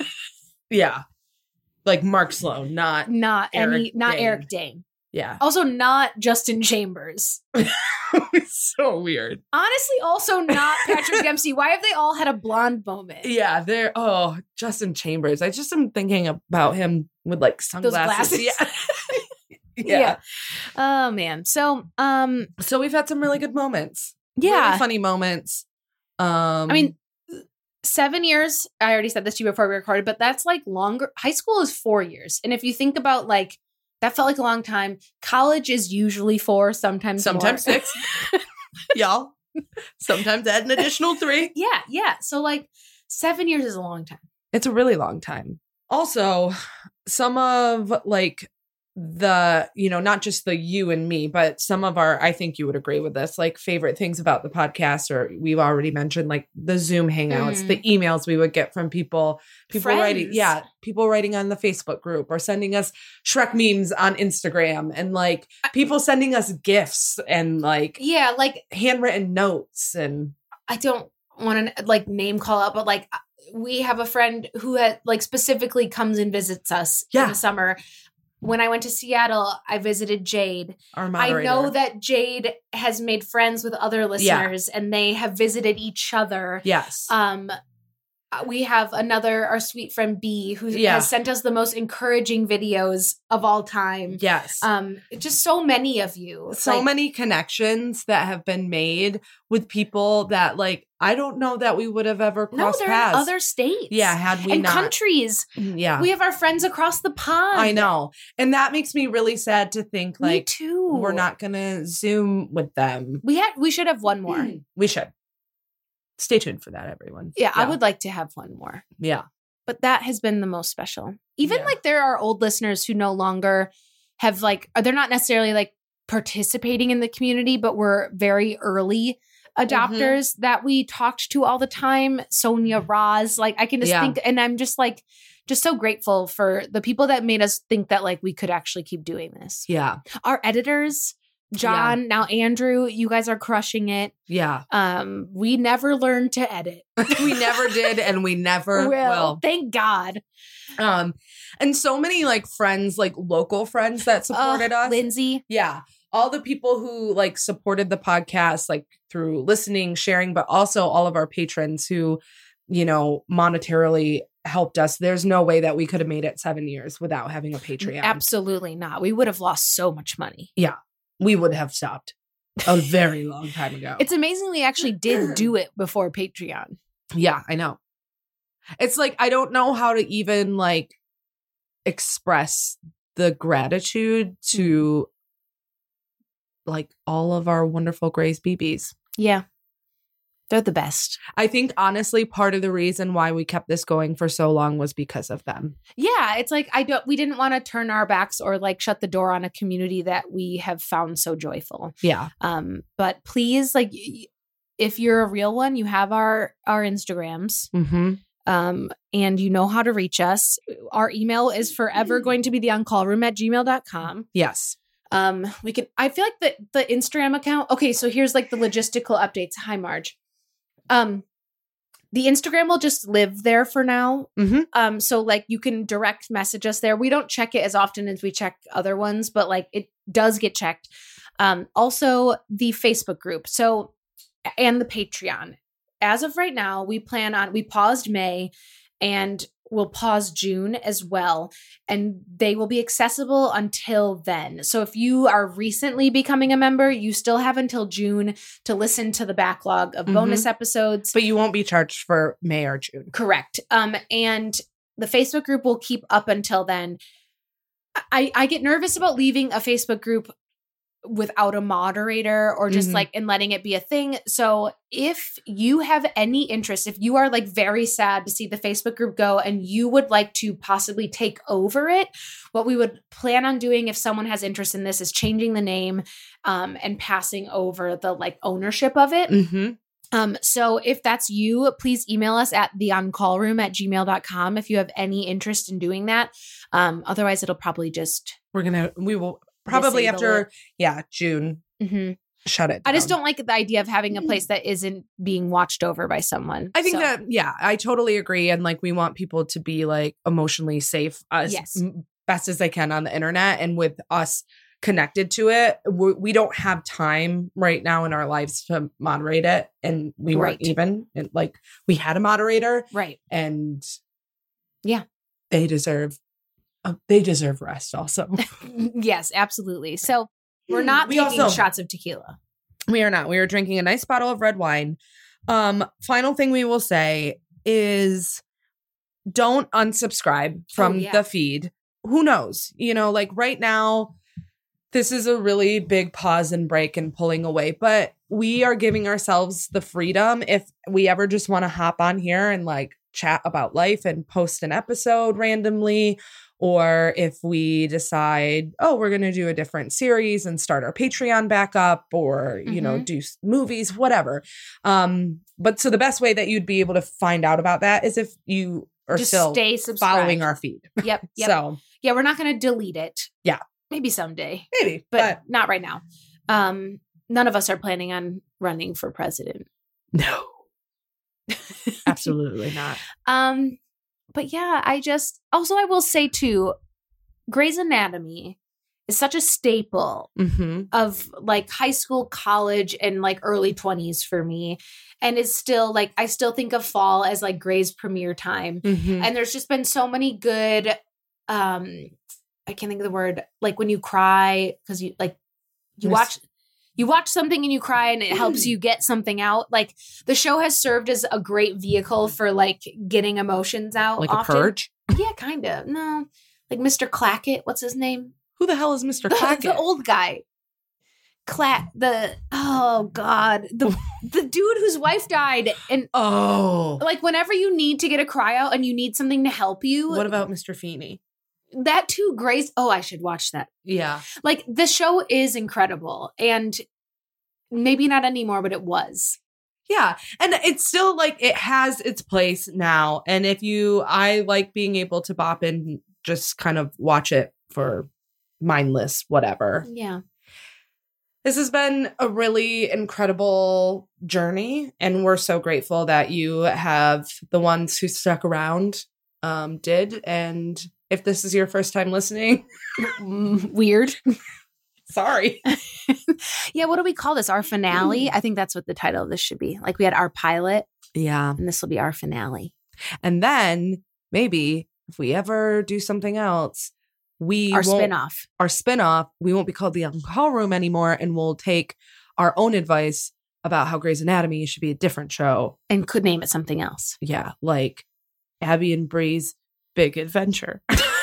Yeah. Like Mark Sloan, not Not Eric any. Not Dane. Eric Dane. yeah. Also, not Justin Chambers. It's so weird. Honestly, also not Patrick Dempsey. Why have they all had a blonde moment? Yeah, they're oh, Justin Chambers. I just am thinking about him with like sunglasses. glasses. Yeah. yeah. Yeah. Oh man. So, um, So we've had some really good moments. yeah. Really funny moments. Um I mean, seven years. I already said this to you before we recorded, but that's like longer. High school is four years, and if you think about like that, felt like a long time. College is usually four, sometimes sometimes more. six. Y'all. Sometimes add an additional three. Yeah, yeah. So like seven years is a long time. It's a really long time. Also, some of like the, you know, not just the you and me, but some of our, I think you would agree with this, like favorite things about the podcast, or we've already mentioned like the Zoom hangouts, Mm. the emails we would get from people, people Friends. writing, yeah, people writing on the Facebook group or sending us Shrek memes on Instagram, and like people sending us gifts and like Yeah, like handwritten notes and I don't want to like name call out, but like we have a friend who had like specifically comes and visits us Yeah. in the summer. When I went to Seattle, I visited Jade. our I moderator. know that Jade has made friends with other listeners and they have visited each other. Yes. Um, uh, we have another, our sweet friend B, who Yeah. has sent us the most encouraging videos of all time. Yes. Um, just so many of you. so Like, many connections that have been made with people that like I don't know that we would have ever No, crossed they're paths. in other states. yeah, had we and not. countries. Yeah. We have our friends across the pond. I know. And that makes me really sad to think Me like too. we're not going to Zoom with them. We had. We should have one more. We should. Stay tuned for that, everyone. Yeah, I would like to have one more. Yeah. But that has been the most special. Even Yeah. like there are old listeners who no longer have like, they're not necessarily like participating in the community, but were very early adopters Mm-hmm. that we talked to all the time. Sonia Roz, like I can just Yeah. think, and I'm just like, just so grateful for the people that made us think that like we could actually keep doing this. Yeah. Our editors, John, now Andrew, you guys are crushing it. Yeah. Um, we never learned to edit. we never did and we never Will. will. Thank God. Um, and so many like friends, like local friends that supported Uh, us. Lindsay. Yeah. All the people who like supported the podcast, like through listening, sharing, but also all of our patrons who, you know, monetarily helped us. There's no way that we could have made it seven years without having a Patreon. Absolutely not. We would have lost so much money. We would have stopped a very long time ago. It's amazing we actually did do it before Patreon. Yeah, I know. It's like, I don't know how to even like express the gratitude to like all of our wonderful Grace B Bs. Yeah. They're the best. I think honestly, part of the reason why we kept this going for so long was because of them. Yeah. It's like, I don't, we didn't want to turn our backs or like shut the door on a community that we have found so joyful. Yeah. Um, but please, like, y- if you're a real one, you have our, our Instagrams. Mm-hmm. Um, and you know how to reach us. Our email is forever going to be the on-call room at gmail dot com. Yes. Um, we can, I feel like the, the Instagram account. Okay. So here's like the logistical updates. Hi, Marge. Um, the Instagram will just live there for now. Mm-hmm. Um, so like you can direct message us there. We don't check it as often as we check other ones, but like it does get checked. Um, also the Facebook group. So, and the Patreon. As of right now, we plan on, we paused May and we'll pause June as well. And they will be accessible until then. So if you are recently becoming a member, you still have until June to listen to the backlog of Mhm. bonus episodes. But you won't be charged for May or June. Correct. Um, and the Facebook group will keep up until then. I, I get nervous about leaving a Facebook group without a moderator or just Mhm. like and letting it be a thing. So if you have any interest, if you are like very sad to see the Facebook group go and you would like to possibly take over it, what we would plan on doing if someone has interest in this is changing the name um, and passing over the like ownership of it. Mm-hmm. Um, so if that's you, please email us at the on-call room at gmail dot com if you have any interest in doing that. Um, otherwise it'll probably just, We're going to, we will probably Disable after, it. yeah, June, Mhm. shut it I just down. don't like the idea of having a place that isn't being watched over by someone. I think So, that, yeah, I totally agree. And like, we want people to be like emotionally safe as Yes. m- best as they can on the internet. And with us connected to it, we, we don't have time right now in our lives to moderate it. And we weren't Right. even, and like, we had a moderator right. and Yeah. they deserve, uh, they deserve rest also. Yes, absolutely. So we're not We taking also- shots of tequila. We are not. We are drinking a nice bottle of red wine. Um, final thing we will say is don't unsubscribe from Oh, yeah. the feed. Who knows? You know, like right now, this is a really big pause and break and pulling away, but we are giving ourselves the freedom if we ever just want to hop on here and like chat about life and post an episode randomly. Or if we decide, oh, we're going to do a different series and start our Patreon back up or, you know, Mhm. do s- movies, whatever. Um, but so the best way that you'd be able to find out about that is if you are Just still stay subscribed. following our feed. Yep. Yep. So yeah, we're not going to delete it. Yeah. Maybe someday, maybe, but, but, not right now. Um, none of us are planning on running for president. no, absolutely not. Um, but yeah, I just also I will say too, Grey's Anatomy is such a staple Mm-hmm. of like high school, college, and like early twenties for me. And it's still like, I still think of fall as like Grey's premiere time. Mm-hmm. And there's just been so many good, um, I can't think of the word, like when you cry, because you like, you Yes. watch, you watch something and you cry and it helps you get something out. Like the show has served as a great vehicle for like getting emotions out. Like often. a purge? Yeah, kind of. No, like Mister Clackett. What's his name? Who the hell is Mister The, Clackett? the old guy. Clack. The oh god, the the dude whose wife died, and oh. like whenever you need to get a cry out and you need something to help you, What about Mister Feeney? that too. Grace. Oh, I should watch that. Yeah. Like the show is incredible, and maybe not anymore, but it was. Yeah. And it's still like it has its place now. And if you, I like being able to bop in, just kind of watch it for mindless, whatever. Yeah. This has been a really incredible journey. And we're so grateful that you have the ones who stuck around um, did. And if this is your first time listening, Weird. sorry. Yeah. What do we call this? Our finale? I think that's what the title of this should be. Like we had our pilot, Yeah. and this will be our finale. And then maybe if we ever do something else, we Our won't, spinoff. our spinoff, we won't be called the On-Call Room anymore, and we'll take our own advice about how Grey's Anatomy should be a different show. And could name it something else. Yeah, like Abby and Bree's Big Adventure.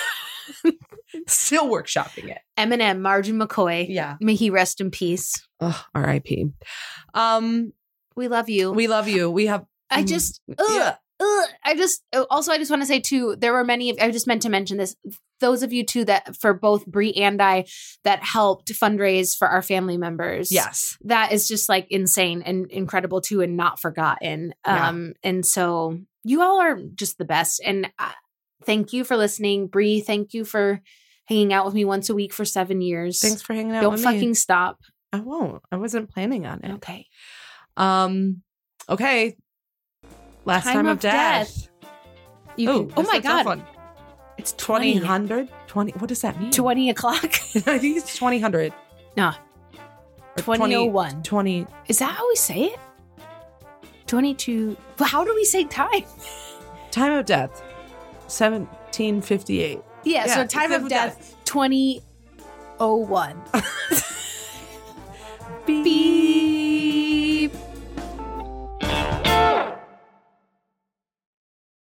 Still workshopping it. Eminem, Margin McCoy. Yeah. May he rest in peace. Ugh, R I P. Um, We love you. we love you. We have. I just, ugh, Yeah. ugh, I just, also, I just want to say too, there were many of, I just meant to mention this, those of you too that for both Brie and I that helped fundraise for our family members. Yes. That is just like insane and incredible too, and not forgotten. Yeah. Um, and so you all are just the best. And uh, thank you for listening. Brie, thank you for hanging out with me once a week for seven years. Thanks for hanging out Don't with fucking me. stop. I won't. I wasn't planning on it. Okay. Um. Okay. Last time, Time of, of death. death. You Ooh, can, oh that's my a tough God. one. It's twenty twenty. hundred. Twenty. What does that mean? twenty o'clock. I think it's twenty hundred. No. Or twenty oh one. Twenty. Is that how we say it? twenty-two. Well, how do we say time? Time of death. Seventeen fifty-eight. Yeah, Yeah, so time of death, twenty oh one. Beep.